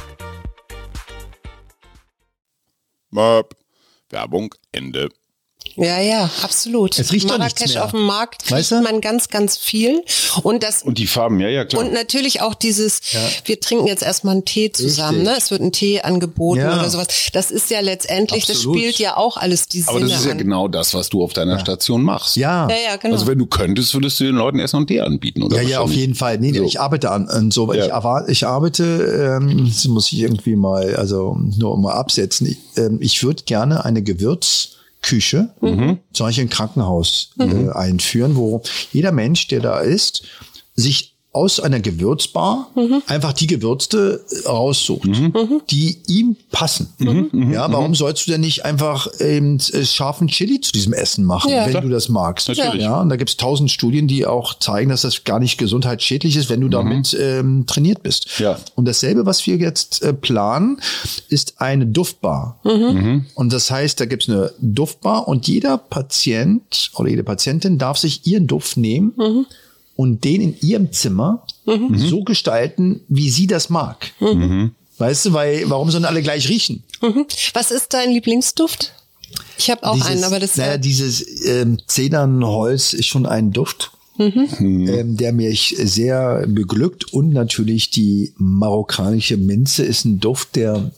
Werbung, Ende. Ja, absolut. Es riecht doch nichts Marrakesch mehr. auf dem Markt Weißt riecht du? man ganz, ganz viel. Und Und die Farben, ja, klar. Und natürlich auch dieses, wir trinken jetzt erstmal einen Tee zusammen, ne? Es wird ein Tee angeboten oder sowas. Das ist ja letztendlich, Absolut. Das spielt ja auch alles die Sinne Aber das ist ja an. genau das, was du auf deiner Station machst. Ja. Ja, genau. Also wenn du könntest, würdest du den Leuten erst noch einen Tee anbieten, oder? Ja, auf jeden Fall. Nee, So. ich arbeite an so, weil Ja. ich arbeite, das muss ich irgendwie mal, also nur mal absetzen. Ich würde gerne eine Gewürzküche, zum Beispiel ein Krankenhaus einführen, wo jeder Mensch, der da ist, sich aus einer Gewürzbar einfach die Gewürze raussucht, die ihm passen. Ja, warum sollst du denn nicht einfach scharfen Chili zu diesem Essen machen, Ja. wenn du das magst? Natürlich. Ja, und da gibt es 1000 Studien, die auch zeigen, dass das gar nicht gesundheitsschädlich ist, wenn du damit trainiert bist. Ja. Und dasselbe, was wir jetzt planen, ist eine Duftbar. Und das heißt, da gibt es eine Duftbar und jeder Patient oder jede Patientin darf sich ihren Duft nehmen und den in ihrem Zimmer so gestalten, wie sie das mag. Weißt du, warum sollen alle gleich riechen? Was ist dein Lieblingsduft? Ich habe auch einen, aber das dieses Zedernholz ist schon ein Duft, der mich sehr beglückt. Und natürlich die marokkanische Minze ist ein Duft, der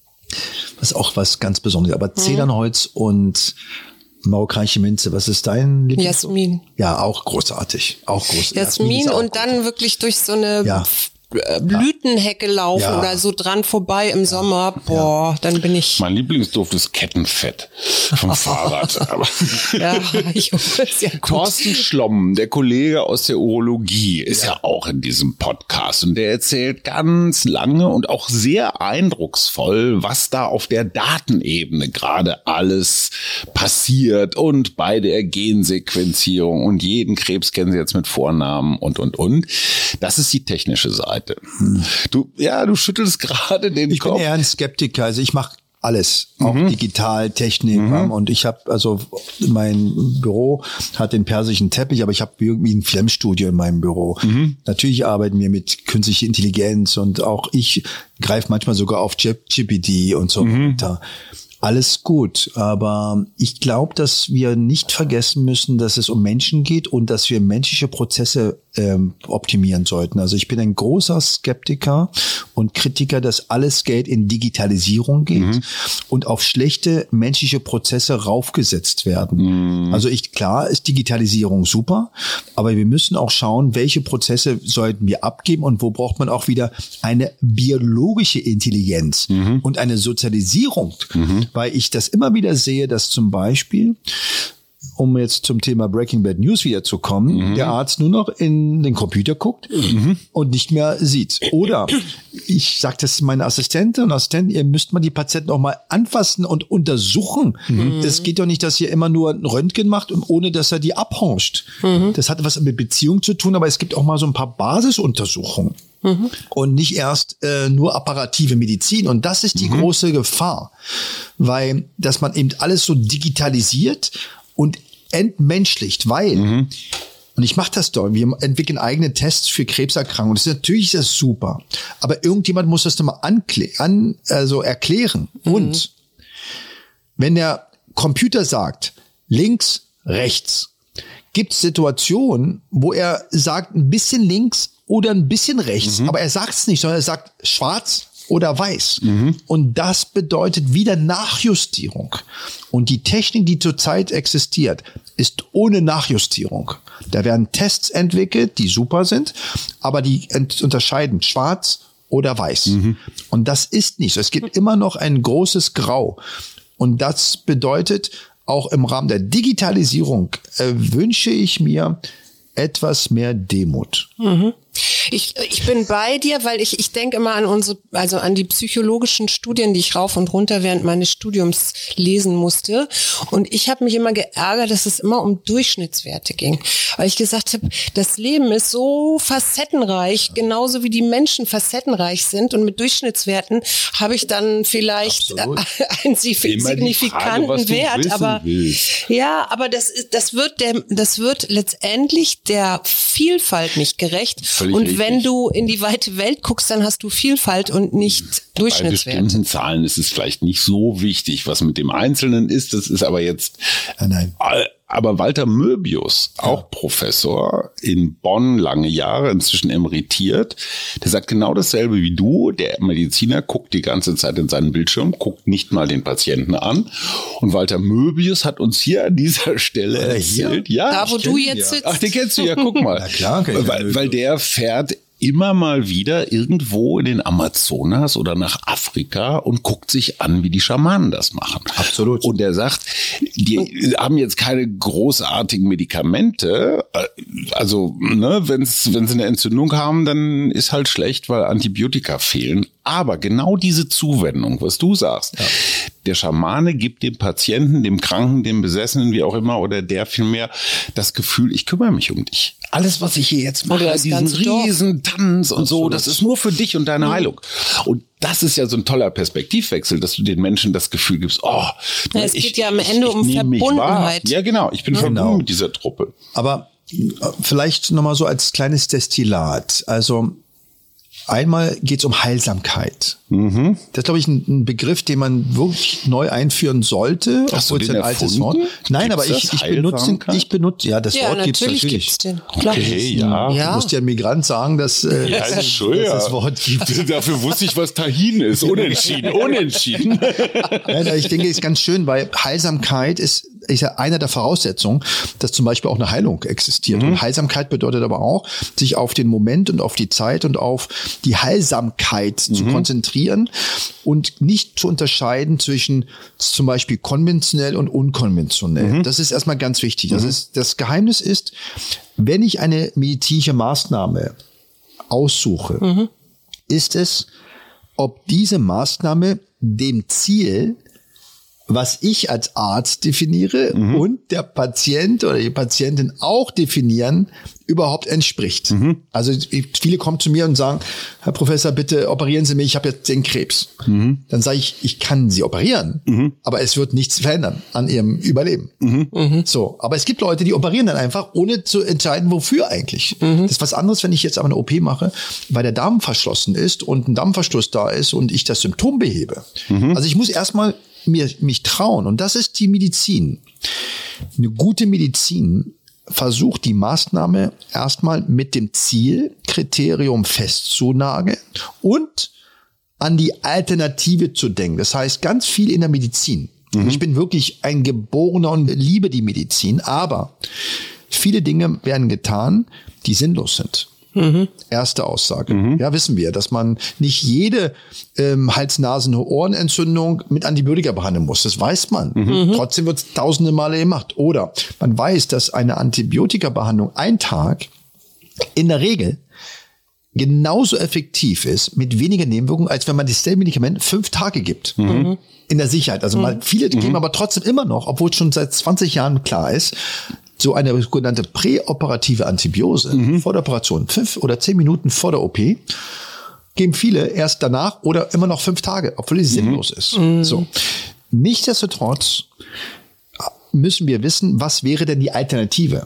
was auch was ganz Besonderes. Aber Zedernholz und marokkanische Minze, was ist dein Lieblingsduft? Jasmin. Ja, auch großartig. Auch groß. Jasmin ist auch und dann wirklich durch so eine Ja. Blütenhecke laufen Ja. oder so dran vorbei im Sommer. Boah, dann bin ich. Mein Lieblingsduft ist Kettenfett vom Fahrrad. Aber Ja, ich hoffe es ja gut. Thorsten Schlomm, der Kollege aus der Urologie, ist ja auch in diesem Podcast und der erzählt ganz lange und auch sehr eindrucksvoll, was da auf der Datenebene gerade alles passiert und bei der Gensequenzierung und jeden Krebs kennen sie jetzt mit Vornamen und. Das ist die technische Seite. Du schüttelst gerade den Ich Kopf. bin eher ein Skeptiker, also ich mache alles, auch digital, Technik. Und ich habe, also mein Büro hat den persischen Teppich, aber ich habe irgendwie ein Filmstudio in meinem Büro. Natürlich arbeiten wir mit künstlicher Intelligenz und auch ich greife manchmal sogar auf GPT und so weiter. Alles gut, aber ich glaube, dass wir nicht vergessen müssen, dass es um Menschen geht und dass wir menschliche Prozesse optimieren sollten. Also ich bin ein großer Skeptiker und Kritiker, dass alles Geld in Digitalisierung geht und auf schlechte menschliche Prozesse raufgesetzt werden. Also klar ist Digitalisierung super, aber wir müssen auch schauen, welche Prozesse sollten wir abgeben und wo braucht man auch wieder eine biologische Intelligenz und eine Sozialisierung, weil ich das immer wieder sehe, dass zum Beispiel, um jetzt zum Thema Breaking Bad News wieder zu kommen, der Arzt nur noch in den Computer guckt und nicht mehr sieht. Oder ich sage das meinen Assistentinnen und Assistenten, ihr müsst mal die Patienten auch mal anfassen und untersuchen. Es geht doch nicht, dass ihr immer nur ein Röntgen macht, ohne dass er die abhorcht. Das hat was mit Beziehung zu tun, aber es gibt auch mal so ein paar Basisuntersuchungen. Und nicht erst nur apparative Medizin. Und das ist die große Gefahr, weil dass man eben alles so digitalisiert und entmenschlichkeit, weil und ich mache das doch. Wir entwickeln eigene Tests für Krebserkrankungen. Natürlich ist das super. Aber irgendjemand muss das doch mal erklären. Und wenn der Computer sagt, links, rechts, gibt es Situationen, wo er sagt, ein bisschen links oder ein bisschen rechts. Aber er sagt es nicht, sondern er sagt schwarz oder weiß. Und das bedeutet wieder Nachjustierung. Und die Technik, die zurzeit existiert, ist ohne Nachjustierung. Da werden Tests entwickelt, die super sind, aber die unterscheiden schwarz oder weiß. Und das ist nicht so. Es gibt immer noch ein großes Grau. Und das bedeutet, auch im Rahmen der Digitalisierung wünsche ich mir etwas mehr Demut. Ich bin bei dir, weil ich denke immer an die psychologischen Studien, die ich rauf und runter während meines Studiums lesen musste. Und ich habe mich immer geärgert, dass es immer um Durchschnittswerte ging. Weil ich gesagt habe, das Leben ist so facettenreich, genauso wie die Menschen facettenreich sind. Und mit Durchschnittswerten habe ich dann vielleicht einen signifikanten Wert. Aber ja, aber das wird letztendlich der Vielfalt nicht gerecht. Völlig und richtig. Wenn du in die weite Welt guckst, dann hast du Vielfalt und nicht Durchschnittswerte. Bei bestimmten Zahlen ist es vielleicht nicht so wichtig, was mit dem Einzelnen ist. Das ist aber jetzt... Nein. Aber Walter Möbius, auch Professor in Bonn, lange Jahre, inzwischen emeritiert, der sagt genau dasselbe wie du. Der Mediziner guckt die ganze Zeit in seinen Bildschirm, guckt nicht mal den Patienten an. Und Walter Möbius hat uns hier an dieser Stelle erzählt. Ja, da, wo du jetzt sitzt. Ach, den kennst du ja, guck mal. Na klar, weil der fährt immer mal wieder irgendwo in den Amazonas oder nach Afrika und guckt sich an, wie die Schamanen das machen. Absolut. Und er sagt, die haben jetzt keine großartigen Medikamente. Also, wenn sie eine Entzündung haben, dann ist halt schlecht, weil Antibiotika fehlen. Aber genau diese Zuwendung, was du sagst, der Schamane gibt dem Patienten, dem Kranken, dem Besessenen, wie auch immer, oder der vielmehr das Gefühl, ich kümmere mich um dich. Alles, was ich hier jetzt mache, diesen riesen Tanz und so, das ist nur für dich und deine Heilung. Und das ist ja so ein toller Perspektivwechsel, dass du den Menschen das Gefühl gibst, es geht ja am Ende um Verbundenheit. Ja, genau, ich bin verbunden mit dieser Truppe. Aber vielleicht nochmal so als kleines Destillat. Also einmal geht es um Heilsamkeit. Das ist, glaube ich, ein Begriff, den man wirklich neu einführen sollte. Hast du obwohl es den ein altes Wort. Gibt's Nein, aber das? ich benutze, ja, das Wort gibt es natürlich. Gibt's den. Klar. Okay, ja. Du musst ja ein Migrant sagen, dass es das Wort gibt. Dafür wusste ich, was Tahin ist. Unentschieden. Nein, ich denke, es ist ganz schön, weil Heilsamkeit ist ja einer der Voraussetzungen, dass zum Beispiel auch eine Heilung existiert. Und Heilsamkeit bedeutet aber auch, sich auf den Moment und auf die Zeit und auf die Heilsamkeit zu konzentrieren und nicht zu unterscheiden zwischen zum Beispiel konventionell und unkonventionell. Das ist erstmal ganz wichtig. Das Geheimnis ist, wenn ich eine medizinische Maßnahme aussuche, ist es, ob diese Maßnahme dem Ziel, was ich als Arzt definiere und der Patient oder die Patientin auch definieren, überhaupt entspricht. Also viele kommen zu mir und sagen, Herr Professor, bitte operieren Sie mich, ich habe jetzt den Krebs. Dann sage ich, ich kann Sie operieren, aber es wird nichts verändern an Ihrem Überleben. So, aber es gibt Leute, die operieren dann einfach, ohne zu entscheiden, wofür eigentlich. Das ist was anderes, wenn ich jetzt aber eine OP mache, weil der Darm verschlossen ist und ein Darmverschluss da ist und ich das Symptom behebe. Also ich muss erstmal mich trauen. Und das ist die Medizin. Eine gute Medizin versucht die Maßnahme erstmal mit dem Zielkriterium festzunageln und an die Alternative zu denken. Das heißt, ganz viel in der Medizin. Ich bin wirklich ein Geborener und liebe die Medizin, aber viele Dinge werden getan, die sinnlos sind. Erste Aussage. Ja, wissen wir, dass man nicht jede Hals-Nasen-Ohrenentzündung mit Antibiotika behandeln muss. Das weiß man. Trotzdem wird es tausende Male gemacht. Oder man weiß, dass eine Antibiotika-Behandlung ein Tag in der Regel genauso effektiv ist, mit weniger Nebenwirkungen, als wenn man dasselbe Medikament 5 Tage gibt. In der Sicherheit. Also viele geben aber trotzdem immer noch, obwohl es schon seit 20 Jahren klar ist, so eine sogenannte präoperative Antibiose vor der Operation, 5 oder 10 Minuten vor der OP, geben viele erst danach oder immer noch 5 Tage, obwohl es sinnlos ist. So. Nichtsdestotrotz müssen wir wissen, was wäre denn die Alternative?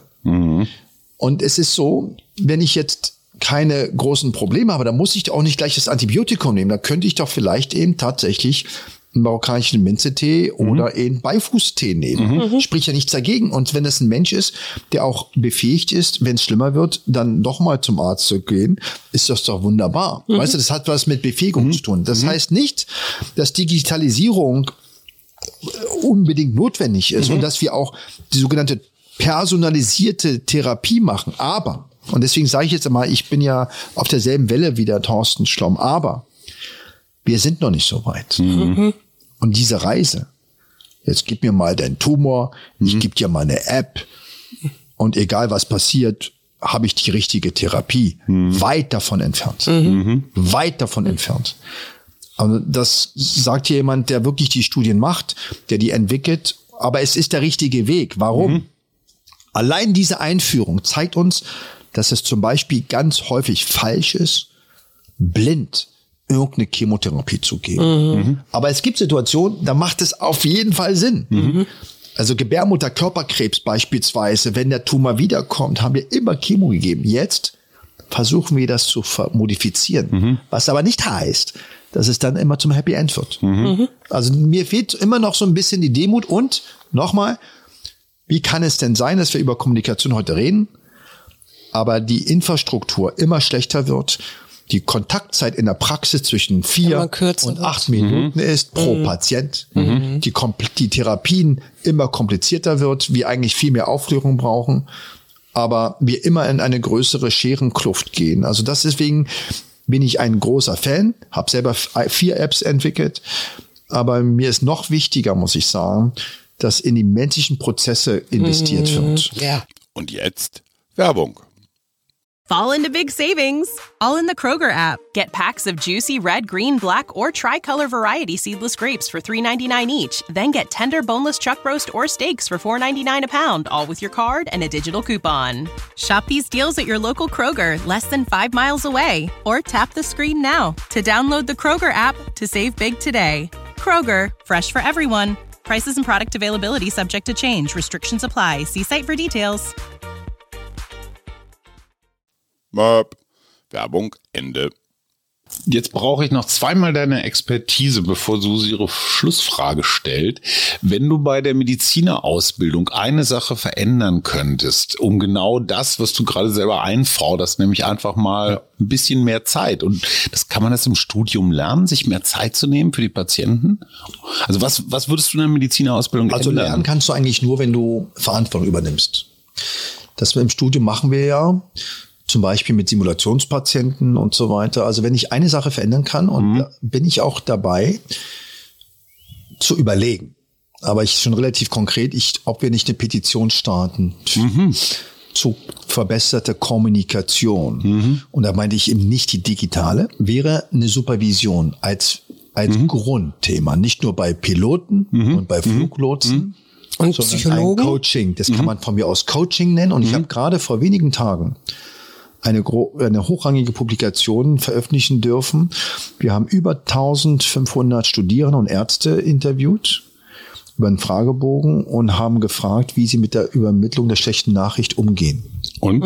Und es ist so, wenn ich jetzt keine großen Probleme habe, dann muss ich auch nicht gleich das Antibiotikum nehmen. Da könnte ich doch vielleicht eben tatsächlich einen marokkanischen Minzetee oder einen Beifußtee nehmen. Spricht ja nichts dagegen. Und wenn es ein Mensch ist, der auch befähigt ist, wenn es schlimmer wird, dann doch mal zum Arzt zu gehen, ist das doch wunderbar. Weißt du, das hat was mit Befähigung zu tun. Das heißt nicht, dass Digitalisierung unbedingt notwendig ist und dass wir auch die sogenannte personalisierte Therapie machen. Aber, und deswegen sage ich jetzt einmal, ich bin ja auf derselben Welle wie der Thorsten Schlomm, aber wir sind noch nicht so weit. Und diese Reise, jetzt gib mir mal deinen Tumor, ich gebe dir mal eine App und egal was passiert, habe ich die richtige Therapie? Weit davon entfernt. Weit davon entfernt. Also das sagt hier jemand, der wirklich die Studien macht, der die entwickelt. Aber es ist der richtige Weg. Warum? Allein diese Einführung zeigt uns, dass es zum Beispiel ganz häufig falsch ist, blind irgendeine Chemotherapie zu geben. Aber es gibt Situationen, da macht es auf jeden Fall Sinn. Also Gebärmutterkörperkrebs beispielsweise, wenn der Tumor wiederkommt, haben wir immer Chemo gegeben. Jetzt versuchen wir das zu modifizieren. Was aber nicht heißt, dass es dann immer zum Happy End wird. Also mir fehlt immer noch so ein bisschen die Demut und nochmal, wie kann es denn sein, dass wir über Kommunikation heute reden, aber die Infrastruktur immer schlechter wird, die Kontaktzeit in der Praxis zwischen 4 und 8 Minuten ist pro Patient, die Therapien immer komplizierter wird, wir eigentlich viel mehr Aufklärung brauchen, aber wir immer in eine größere Scherenkluft gehen. Also deswegen bin ich ein großer Fan, habe selber 4 Apps entwickelt, aber mir ist noch wichtiger, muss ich sagen, dass in die menschlichen Prozesse investiert wird. Ja. Und jetzt Werbung. Fall into big savings, all in the Kroger app. Get packs of juicy red, green, black, or tricolor variety seedless grapes for $3.99 each. Then get tender boneless chuck roast or steaks for $4.99 a pound, all with your card and a digital coupon. Shop these deals at your local Kroger, less than 5 miles away. Or tap the screen now to download the Kroger app to save big today. Kroger, fresh for everyone. Prices and product availability subject to change. Restrictions apply. See site for details. Werbung, Ende. Jetzt brauche ich noch zweimal deine Expertise, bevor Susi ihre Schlussfrage stellt. Wenn du bei der Medizinerausbildung eine Sache verändern könntest, um genau das, was du gerade selber einforderst, nämlich einfach mal ein bisschen mehr Zeit. Und das kann man das im Studium lernen, sich mehr Zeit zu nehmen für die Patienten? Also was würdest du in der Medizinerausbildung ändern? Also lernen kannst du eigentlich nur, wenn du Verantwortung übernimmst. Das im Studium machen wir ja. Zum Beispiel mit Simulationspatienten und so weiter. Also wenn ich eine Sache verändern kann, und da bin ich auch dabei zu überlegen, aber ich schon relativ konkret, ob wir nicht eine Petition starten zu verbesserter Kommunikation. Und da meinte ich eben nicht die digitale, wäre eine Supervision als Grundthema, nicht nur bei Piloten und bei Fluglotsen, und sondern Psychologen. ein Coaching. Das kann man von mir aus Coaching nennen. Und ich habe gerade vor wenigen Tagen eine hochrangige Publikation veröffentlichen dürfen. Wir haben über 1500 Studierende und Ärzte interviewt über einen Fragebogen und haben gefragt, wie sie mit der Übermittlung der schlechten Nachricht umgehen. Und?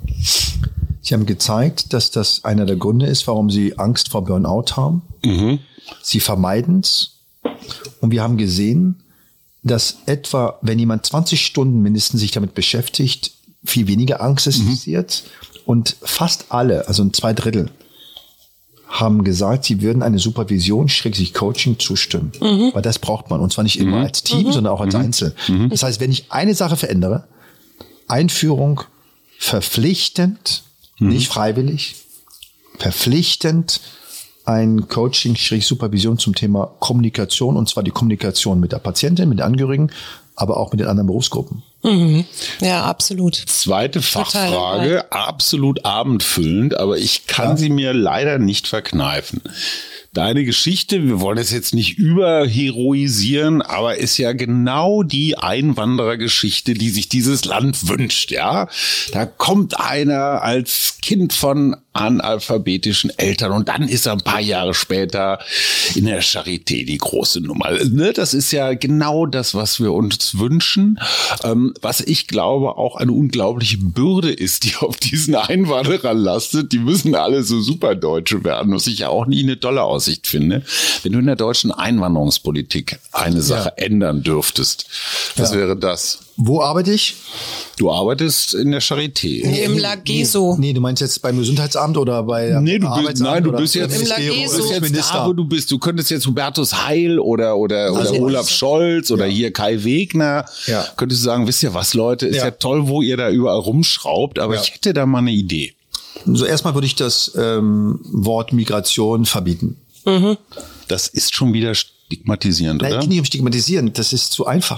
Sie haben gezeigt, dass das einer der Gründe ist, warum sie Angst vor Burnout haben. Sie vermeiden es. Und wir haben gesehen, dass etwa, wenn jemand 20 Stunden mindestens sich damit beschäftigt, viel weniger Angst existiert. Und fast alle, also 2/3, haben gesagt, sie würden eine Supervision, Coaching zustimmen. Weil das braucht man. Und zwar nicht immer als Team, sondern auch als Einzel. Das heißt, wenn ich eine Sache verändere, Einführung verpflichtend, nicht freiwillig, verpflichtend ein Coaching, Supervision zum Thema Kommunikation, und zwar die Kommunikation mit der Patientin, mit den Angehörigen, aber auch mit den anderen Berufsgruppen. Ja, absolut. Zweite Fachfrage, absolut abendfüllend, aber ich kann sie mir leider nicht verkneifen. Deine Geschichte, wir wollen es jetzt nicht überheroisieren, aber ist ja genau die Einwanderergeschichte, die sich dieses Land wünscht, ja. Da kommt einer als Kind von analphabetischen Eltern und dann ist er ein paar Jahre später in der Charité die große Nummer. Ne? Das ist ja genau das, was wir uns wünschen. Was ich glaube auch eine unglaubliche Bürde ist, die auf diesen Einwanderern lastet. Die müssen alle so Superdeutsche werden, was ich ja auch nie eine tolle Aussicht finde. Wenn du in der deutschen Einwanderungspolitik eine Sache ändern dürftest, was wäre das? Wo arbeite ich? Du arbeitest in der Charité. Nee, im Lageso. Nee, du meinst jetzt beim Gesundheitsamt oder bei Arbeitsamt? Du bist jetzt im Lageso. da, wo du bist. Du könntest jetzt Hubertus Heil oder Olaf Scholz oder hier Kai Wegner. Ja. Könntest du sagen, wisst ihr was, Leute, ist ja toll, wo ihr da überall rumschraubt, aber ich hätte da mal eine Idee. So, erstmal würde ich das Wort Migration verbieten. Das ist schon wieder stigmatisierend, oder? Nein, nicht stigmatisierend, das ist zu einfach.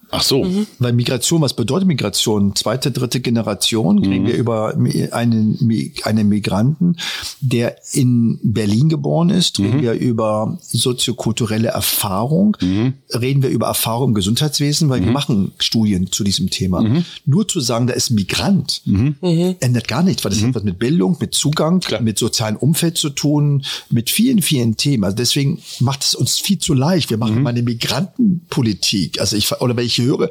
Ach so. Weil Migration, was bedeutet Migration? Zweite, dritte Generation kriegen wir über einen Migranten, der in Berlin geboren ist, reden wir über soziokulturelle Erfahrung, reden wir über Erfahrung im Gesundheitswesen, weil wir machen Studien zu diesem Thema. Nur zu sagen, da ist ein Migrant, ändert gar nichts, weil das hat was mit Bildung, mit Zugang, mit sozialem Umfeld zu tun, mit vielen, vielen Themen. Also deswegen macht es uns viel zu leicht. Wir machen mal eine Migrantenpolitik. Also wenn ich höre,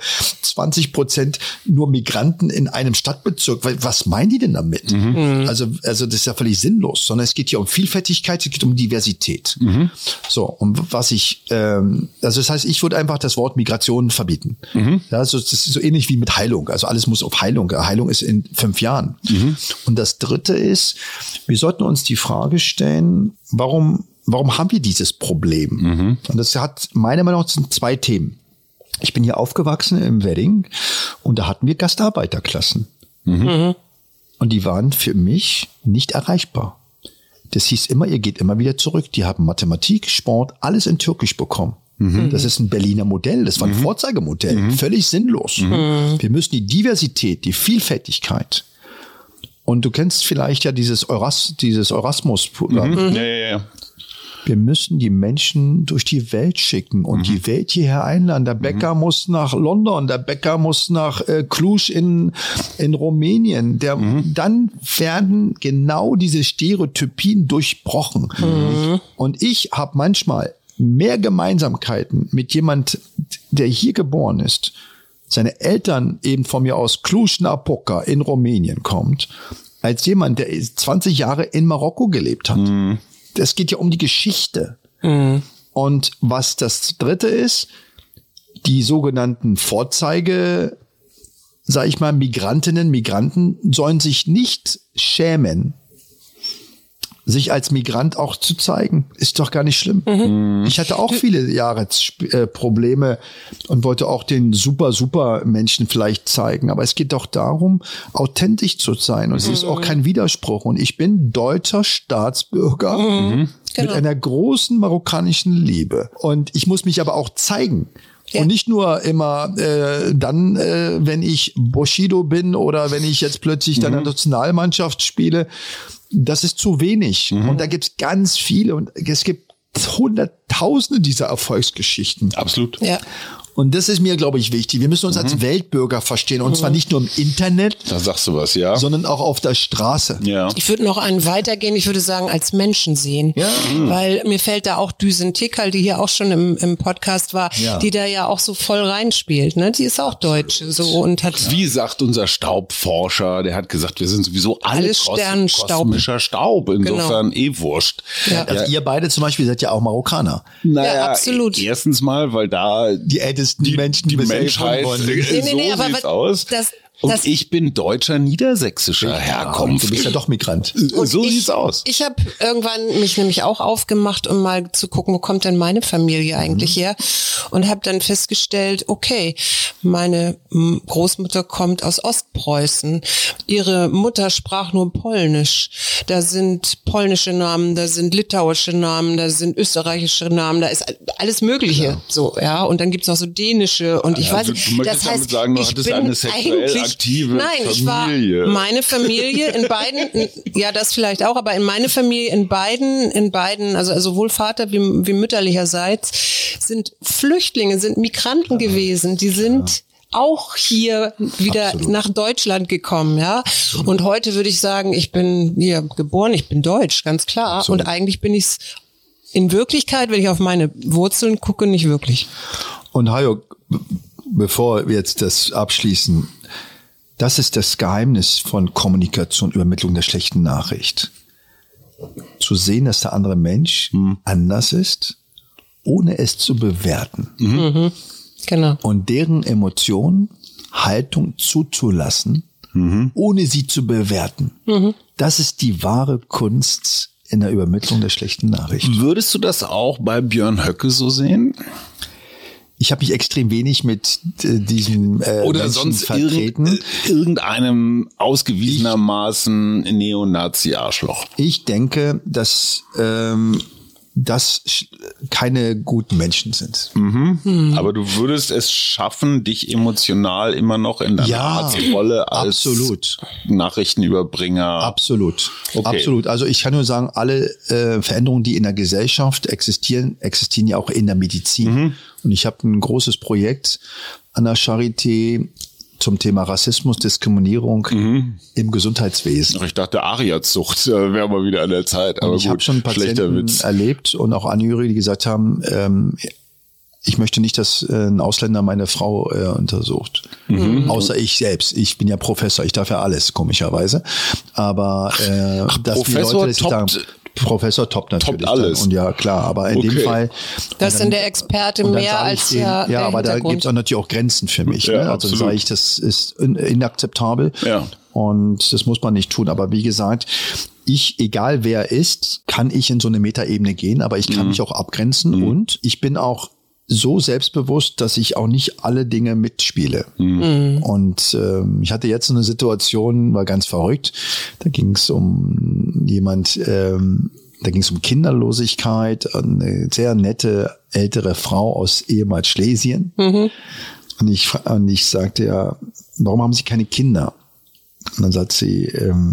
20% nur Migranten in einem Stadtbezirk. Was meinen die denn damit? Also das ist ja völlig sinnlos, sondern es geht hier um Vielfältigkeit, es geht um Diversität. So, und also das heißt, ich würde einfach das Wort Migration verbieten. Ja, also das ist so ähnlich wie mit Heilung. Also alles muss auf Heilung. Heilung ist in 5 Jahren. Und das Dritte ist, wir sollten uns die Frage stellen, warum haben wir dieses Problem? Und das hat meiner Meinung nach 2 Themen. Ich bin hier aufgewachsen im Wedding und da hatten wir Gastarbeiterklassen. Und die waren für mich nicht erreichbar. Das hieß immer, ihr geht immer wieder zurück. Die haben Mathematik, Sport, alles in Türkisch bekommen. Das ist ein Berliner Modell, das war ein Vorzeigemodell, völlig sinnlos. Wir müssen die Diversität, die Vielfältigkeit. Und du kennst vielleicht ja dieses Erasmus-Programm. Ja. Wir müssen die Menschen durch die Welt schicken und die Welt hierher einladen. Der Bäcker muss nach London, der Bäcker muss nach Cluj in Rumänien. Dann werden genau diese Stereotypien durchbrochen. Und ich habe manchmal mehr Gemeinsamkeiten mit jemand, der hier geboren ist, seine Eltern eben von mir aus Cluj-Napoca in Rumänien kommt, als jemand, der 20 Jahre in Marokko gelebt hat. Es geht ja um die Geschichte. Und was das Dritte ist, die sogenannten Vorzeige, sag ich mal, Migranten sollen sich nicht schämen, sich als Migrant auch zu zeigen. Ist doch gar nicht schlimm. Ich hatte auch viele Jahre Probleme und wollte auch den super Menschen vielleicht zeigen. Aber es geht doch darum, authentisch zu sein. Und es ist auch kein Widerspruch. Und ich bin deutscher Staatsbürger mit einer großen marokkanischen Liebe. Und ich muss mich aber auch zeigen. Ja. Und nicht nur immer wenn ich Bushido bin oder wenn ich jetzt plötzlich dann in der Nationalmannschaft spiele. Das ist zu wenig. Und da gibt es ganz viele und es gibt Hunderttausende dieser Erfolgsgeschichten. Absolut. Ja. Und das ist mir, glaube ich, wichtig. Wir müssen uns als Weltbürger verstehen. Und zwar nicht nur im Internet. Da sagst du was, ja. Sondern auch auf der Straße. Ja. Ich würde noch einen weitergehen. Ich würde sagen, als Menschen sehen. Ja. Weil mir fällt da auch Düsen Tickal, die hier auch schon im Podcast war, die da ja auch so voll reinspielt. Ne? Die ist auch Deutsche. So, und hat wie sagt unser Staubforscher, der hat gesagt, wir sind sowieso alles Sternenstaub. Kosmischer Staub. Insofern wurscht. Ja. Also ihr beide zum Beispiel seid ja auch Marokkaner. Naja, ja, absolut. Erstens mal, weil da die ältesten Menschen die Menschheit so sieht's aus. Und ich bin deutscher niedersächsischer Herkunft. Du bist ja doch Migrant. So sieht's aus. Ich habe irgendwann mich nämlich auch aufgemacht, um mal zu gucken, wo kommt denn meine Familie eigentlich her? Und habe dann festgestellt, okay, meine Großmutter kommt aus Ostpreußen. Ihre Mutter sprach nur Polnisch. Da sind polnische Namen, da sind litauische Namen, da sind österreichische Namen, da ist alles Mögliche. So, ja. Und dann gibt's noch so dänische. Und ich weiß, du möchtest damit sagen, du hattest eine sexuell aktive Familie. Ich war meine Familie in beiden, ja, das vielleicht auch, aber in meine Familie in beiden, also sowohl Vater wie mütterlicherseits, sind Flüchtlinge, sind Migranten gewesen, die sind auch hier wieder nach Deutschland gekommen, ja. Und heute würde ich sagen, ich bin hier geboren, ich bin deutsch, ganz klar. Und eigentlich bin ich es in Wirklichkeit, wenn ich auf meine Wurzeln gucke, nicht wirklich. Und Hajo, bevor wir jetzt das abschließen, das ist das Geheimnis von Kommunikation, Übermittlung der schlechten Nachricht. Zu sehen, dass der andere Mensch anders ist, ohne es zu bewerten. Genau. Und deren Emotionen, Haltung zuzulassen, ohne sie zu bewerten. Das ist die wahre Kunst in der Übermittlung der schlechten Nachricht. Würdest du das auch bei Björn Höcke so sehen? Ich habe mich extrem wenig mit diesem oder Menschen sonst vertreten. Irgendeinem ausgewiesenermaßen Neonazi-Arschloch. Ich denke, dass das keine guten Menschen sind. Aber du würdest es schaffen, dich emotional immer noch in deiner Rolle als Nachrichtenüberbringer. Absolut. Okay. Absolut. Also ich kann nur sagen, alle Veränderungen, die in der Gesellschaft existieren ja auch in der Medizin. Und ich habe ein großes Projekt an der Charité zum Thema Rassismus, Diskriminierung im Gesundheitswesen. Ich dachte, Aria-Zucht wäre mal wieder an der Zeit. Aber und ich habe schon Patienten erlebt und auch Angehörige, die gesagt haben, ich möchte nicht, dass ein Ausländer meine Frau untersucht. Außer ich selbst. Ich bin ja Professor, ich darf ja alles, komischerweise. Aber dass Professor die Leute sagen, Professor top natürlich. Top alles. Und ja, klar, aber in dem Fall. Das ist dann der Experte mehr als der ja, aber da gibt es natürlich auch Grenzen für mich. Ja, ne? Also dann sage ich, das ist inakzeptabel. Ja. Und das muss man nicht tun. Aber wie gesagt, egal wer ist, kann ich in so eine Metaebene gehen, aber ich kann mich auch abgrenzen und ich bin auch so selbstbewusst, dass ich auch nicht alle Dinge mitspiele. Und ich hatte jetzt eine Situation, war ganz verrückt. Da ging es um da ging es um Kinderlosigkeit, eine sehr nette ältere Frau aus ehemals Schlesien. Und ich sagte ja, warum haben Sie keine Kinder? Und dann sagt sie,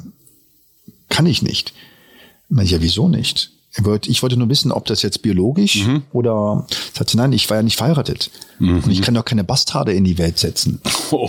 kann ich nicht. Und ich, ja, wieso nicht? Ich wollte nur wissen, ob das jetzt biologisch oder, sagt sie, nein, ich war ja nicht verheiratet. Und ich kann doch keine Bastarde in die Welt setzen.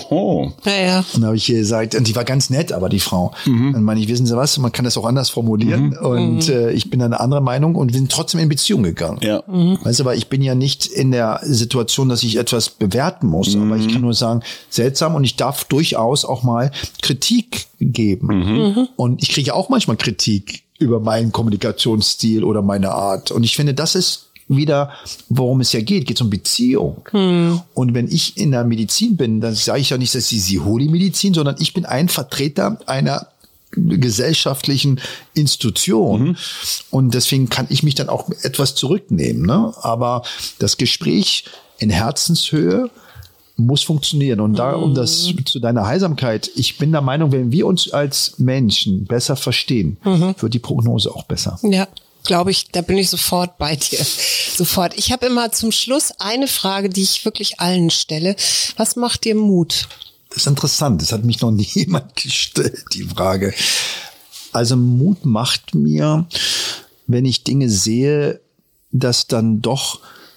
Ja. Und dann habe ich gesagt, und die war ganz nett, aber die Frau. Dann meine ich, wissen Sie was, man kann das auch anders formulieren. Und ich bin eine andere Meinung und wir sind trotzdem in Beziehung gegangen. Ja. Weißt du, aber ich bin ja nicht in der Situation, dass ich etwas bewerten muss. Aber ich kann nur sagen, seltsam, und ich darf durchaus auch mal Kritik geben. Und ich kriege auch manchmal Kritik über meinen Kommunikationsstil oder meine Art. Und ich finde, das ist wieder, worum es ja geht. Geht um Beziehung. Und wenn ich in der Medizin bin, dann sage ich ja nicht, dass sie holt die Medizin, sondern ich bin ein Vertreter einer gesellschaftlichen Institution. Und deswegen kann ich mich dann auch etwas zurücknehmen. Ne? Aber das Gespräch in Herzenshöhe muss funktionieren. Und da, um das zu deiner Heilsamkeit, ich bin der Meinung, wenn wir uns als Menschen besser verstehen, wird die Prognose auch besser. Ja, glaube ich, da bin ich sofort bei dir. Sofort. Ich habe immer zum Schluss eine Frage, die ich wirklich allen stelle. Was macht dir Mut? Das ist interessant. Das hat mich noch nie jemand gestellt, die Frage. Also Mut macht mir, wenn ich Dinge sehe, dass dann doch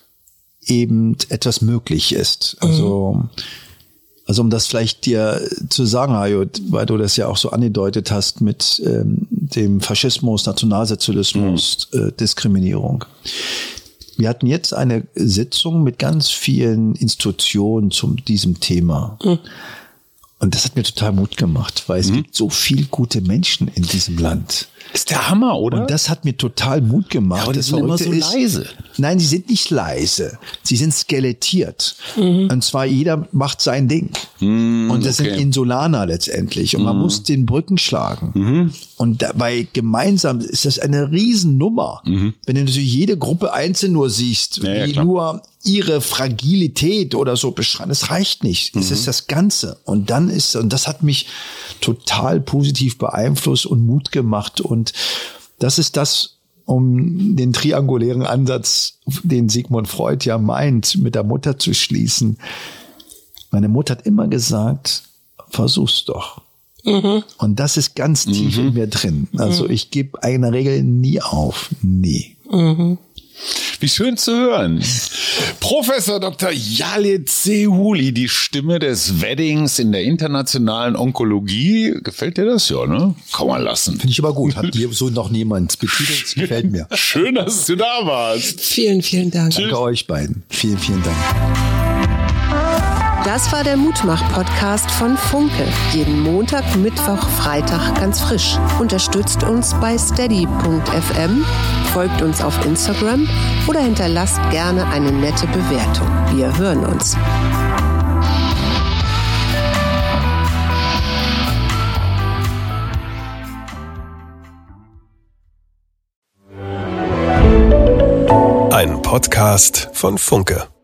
eben etwas möglich ist. Also um das vielleicht dir zu sagen, Hajo, weil du das ja auch so angedeutet hast mit dem Faschismus, Nationalsozialismus, Diskriminierung. Wir hatten jetzt eine Sitzung mit ganz vielen Institutionen zu diesem Thema. Und das hat mir total Mut gemacht, weil es gibt so viele gute Menschen in diesem Land. Ist der Hammer, oder? Und das hat mir total Mut gemacht. Ja, aber die sind immer so leise. Nein, sie sind nicht leise. Sie sind skelettiert. Und zwar jeder macht sein Ding. Und das sind Insulaner letztendlich. Und man muss den Brücken schlagen. Und dabei gemeinsam ist das eine Riesennummer. Wenn du natürlich jede Gruppe einzeln nur siehst, die nur ihre Fragilität oder so beschreiben, das reicht nicht. Es ist das Ganze. Und das hat mich total positiv beeinflusst und Mut gemacht. Und das ist das, um den triangulären Ansatz, den Sigmund Freud ja meint, mit der Mutter zu schließen. Meine Mutter hat immer gesagt, versuch's doch. Und das ist ganz tief in mir drin. Also ich gebe eine Regel nie auf. Nie. Wie schön zu hören. Professor Dr. Jalid Sehuli, die Stimme des Weddings in der internationalen Onkologie. Gefällt dir das? Ja, ne? Kann man lassen. Finde ich aber gut. Hat dir so noch niemand betitelt. Gefällt mir. Schön, dass du da warst. Vielen, vielen Dank. Danke euch beiden. Vielen, vielen Dank. Das war der Mutmach-Podcast von Funke. Jeden Montag, Mittwoch, Freitag ganz frisch. Unterstützt uns bei steady.fm, folgt uns auf Instagram oder hinterlasst gerne eine nette Bewertung. Wir hören uns. Ein Podcast von Funke.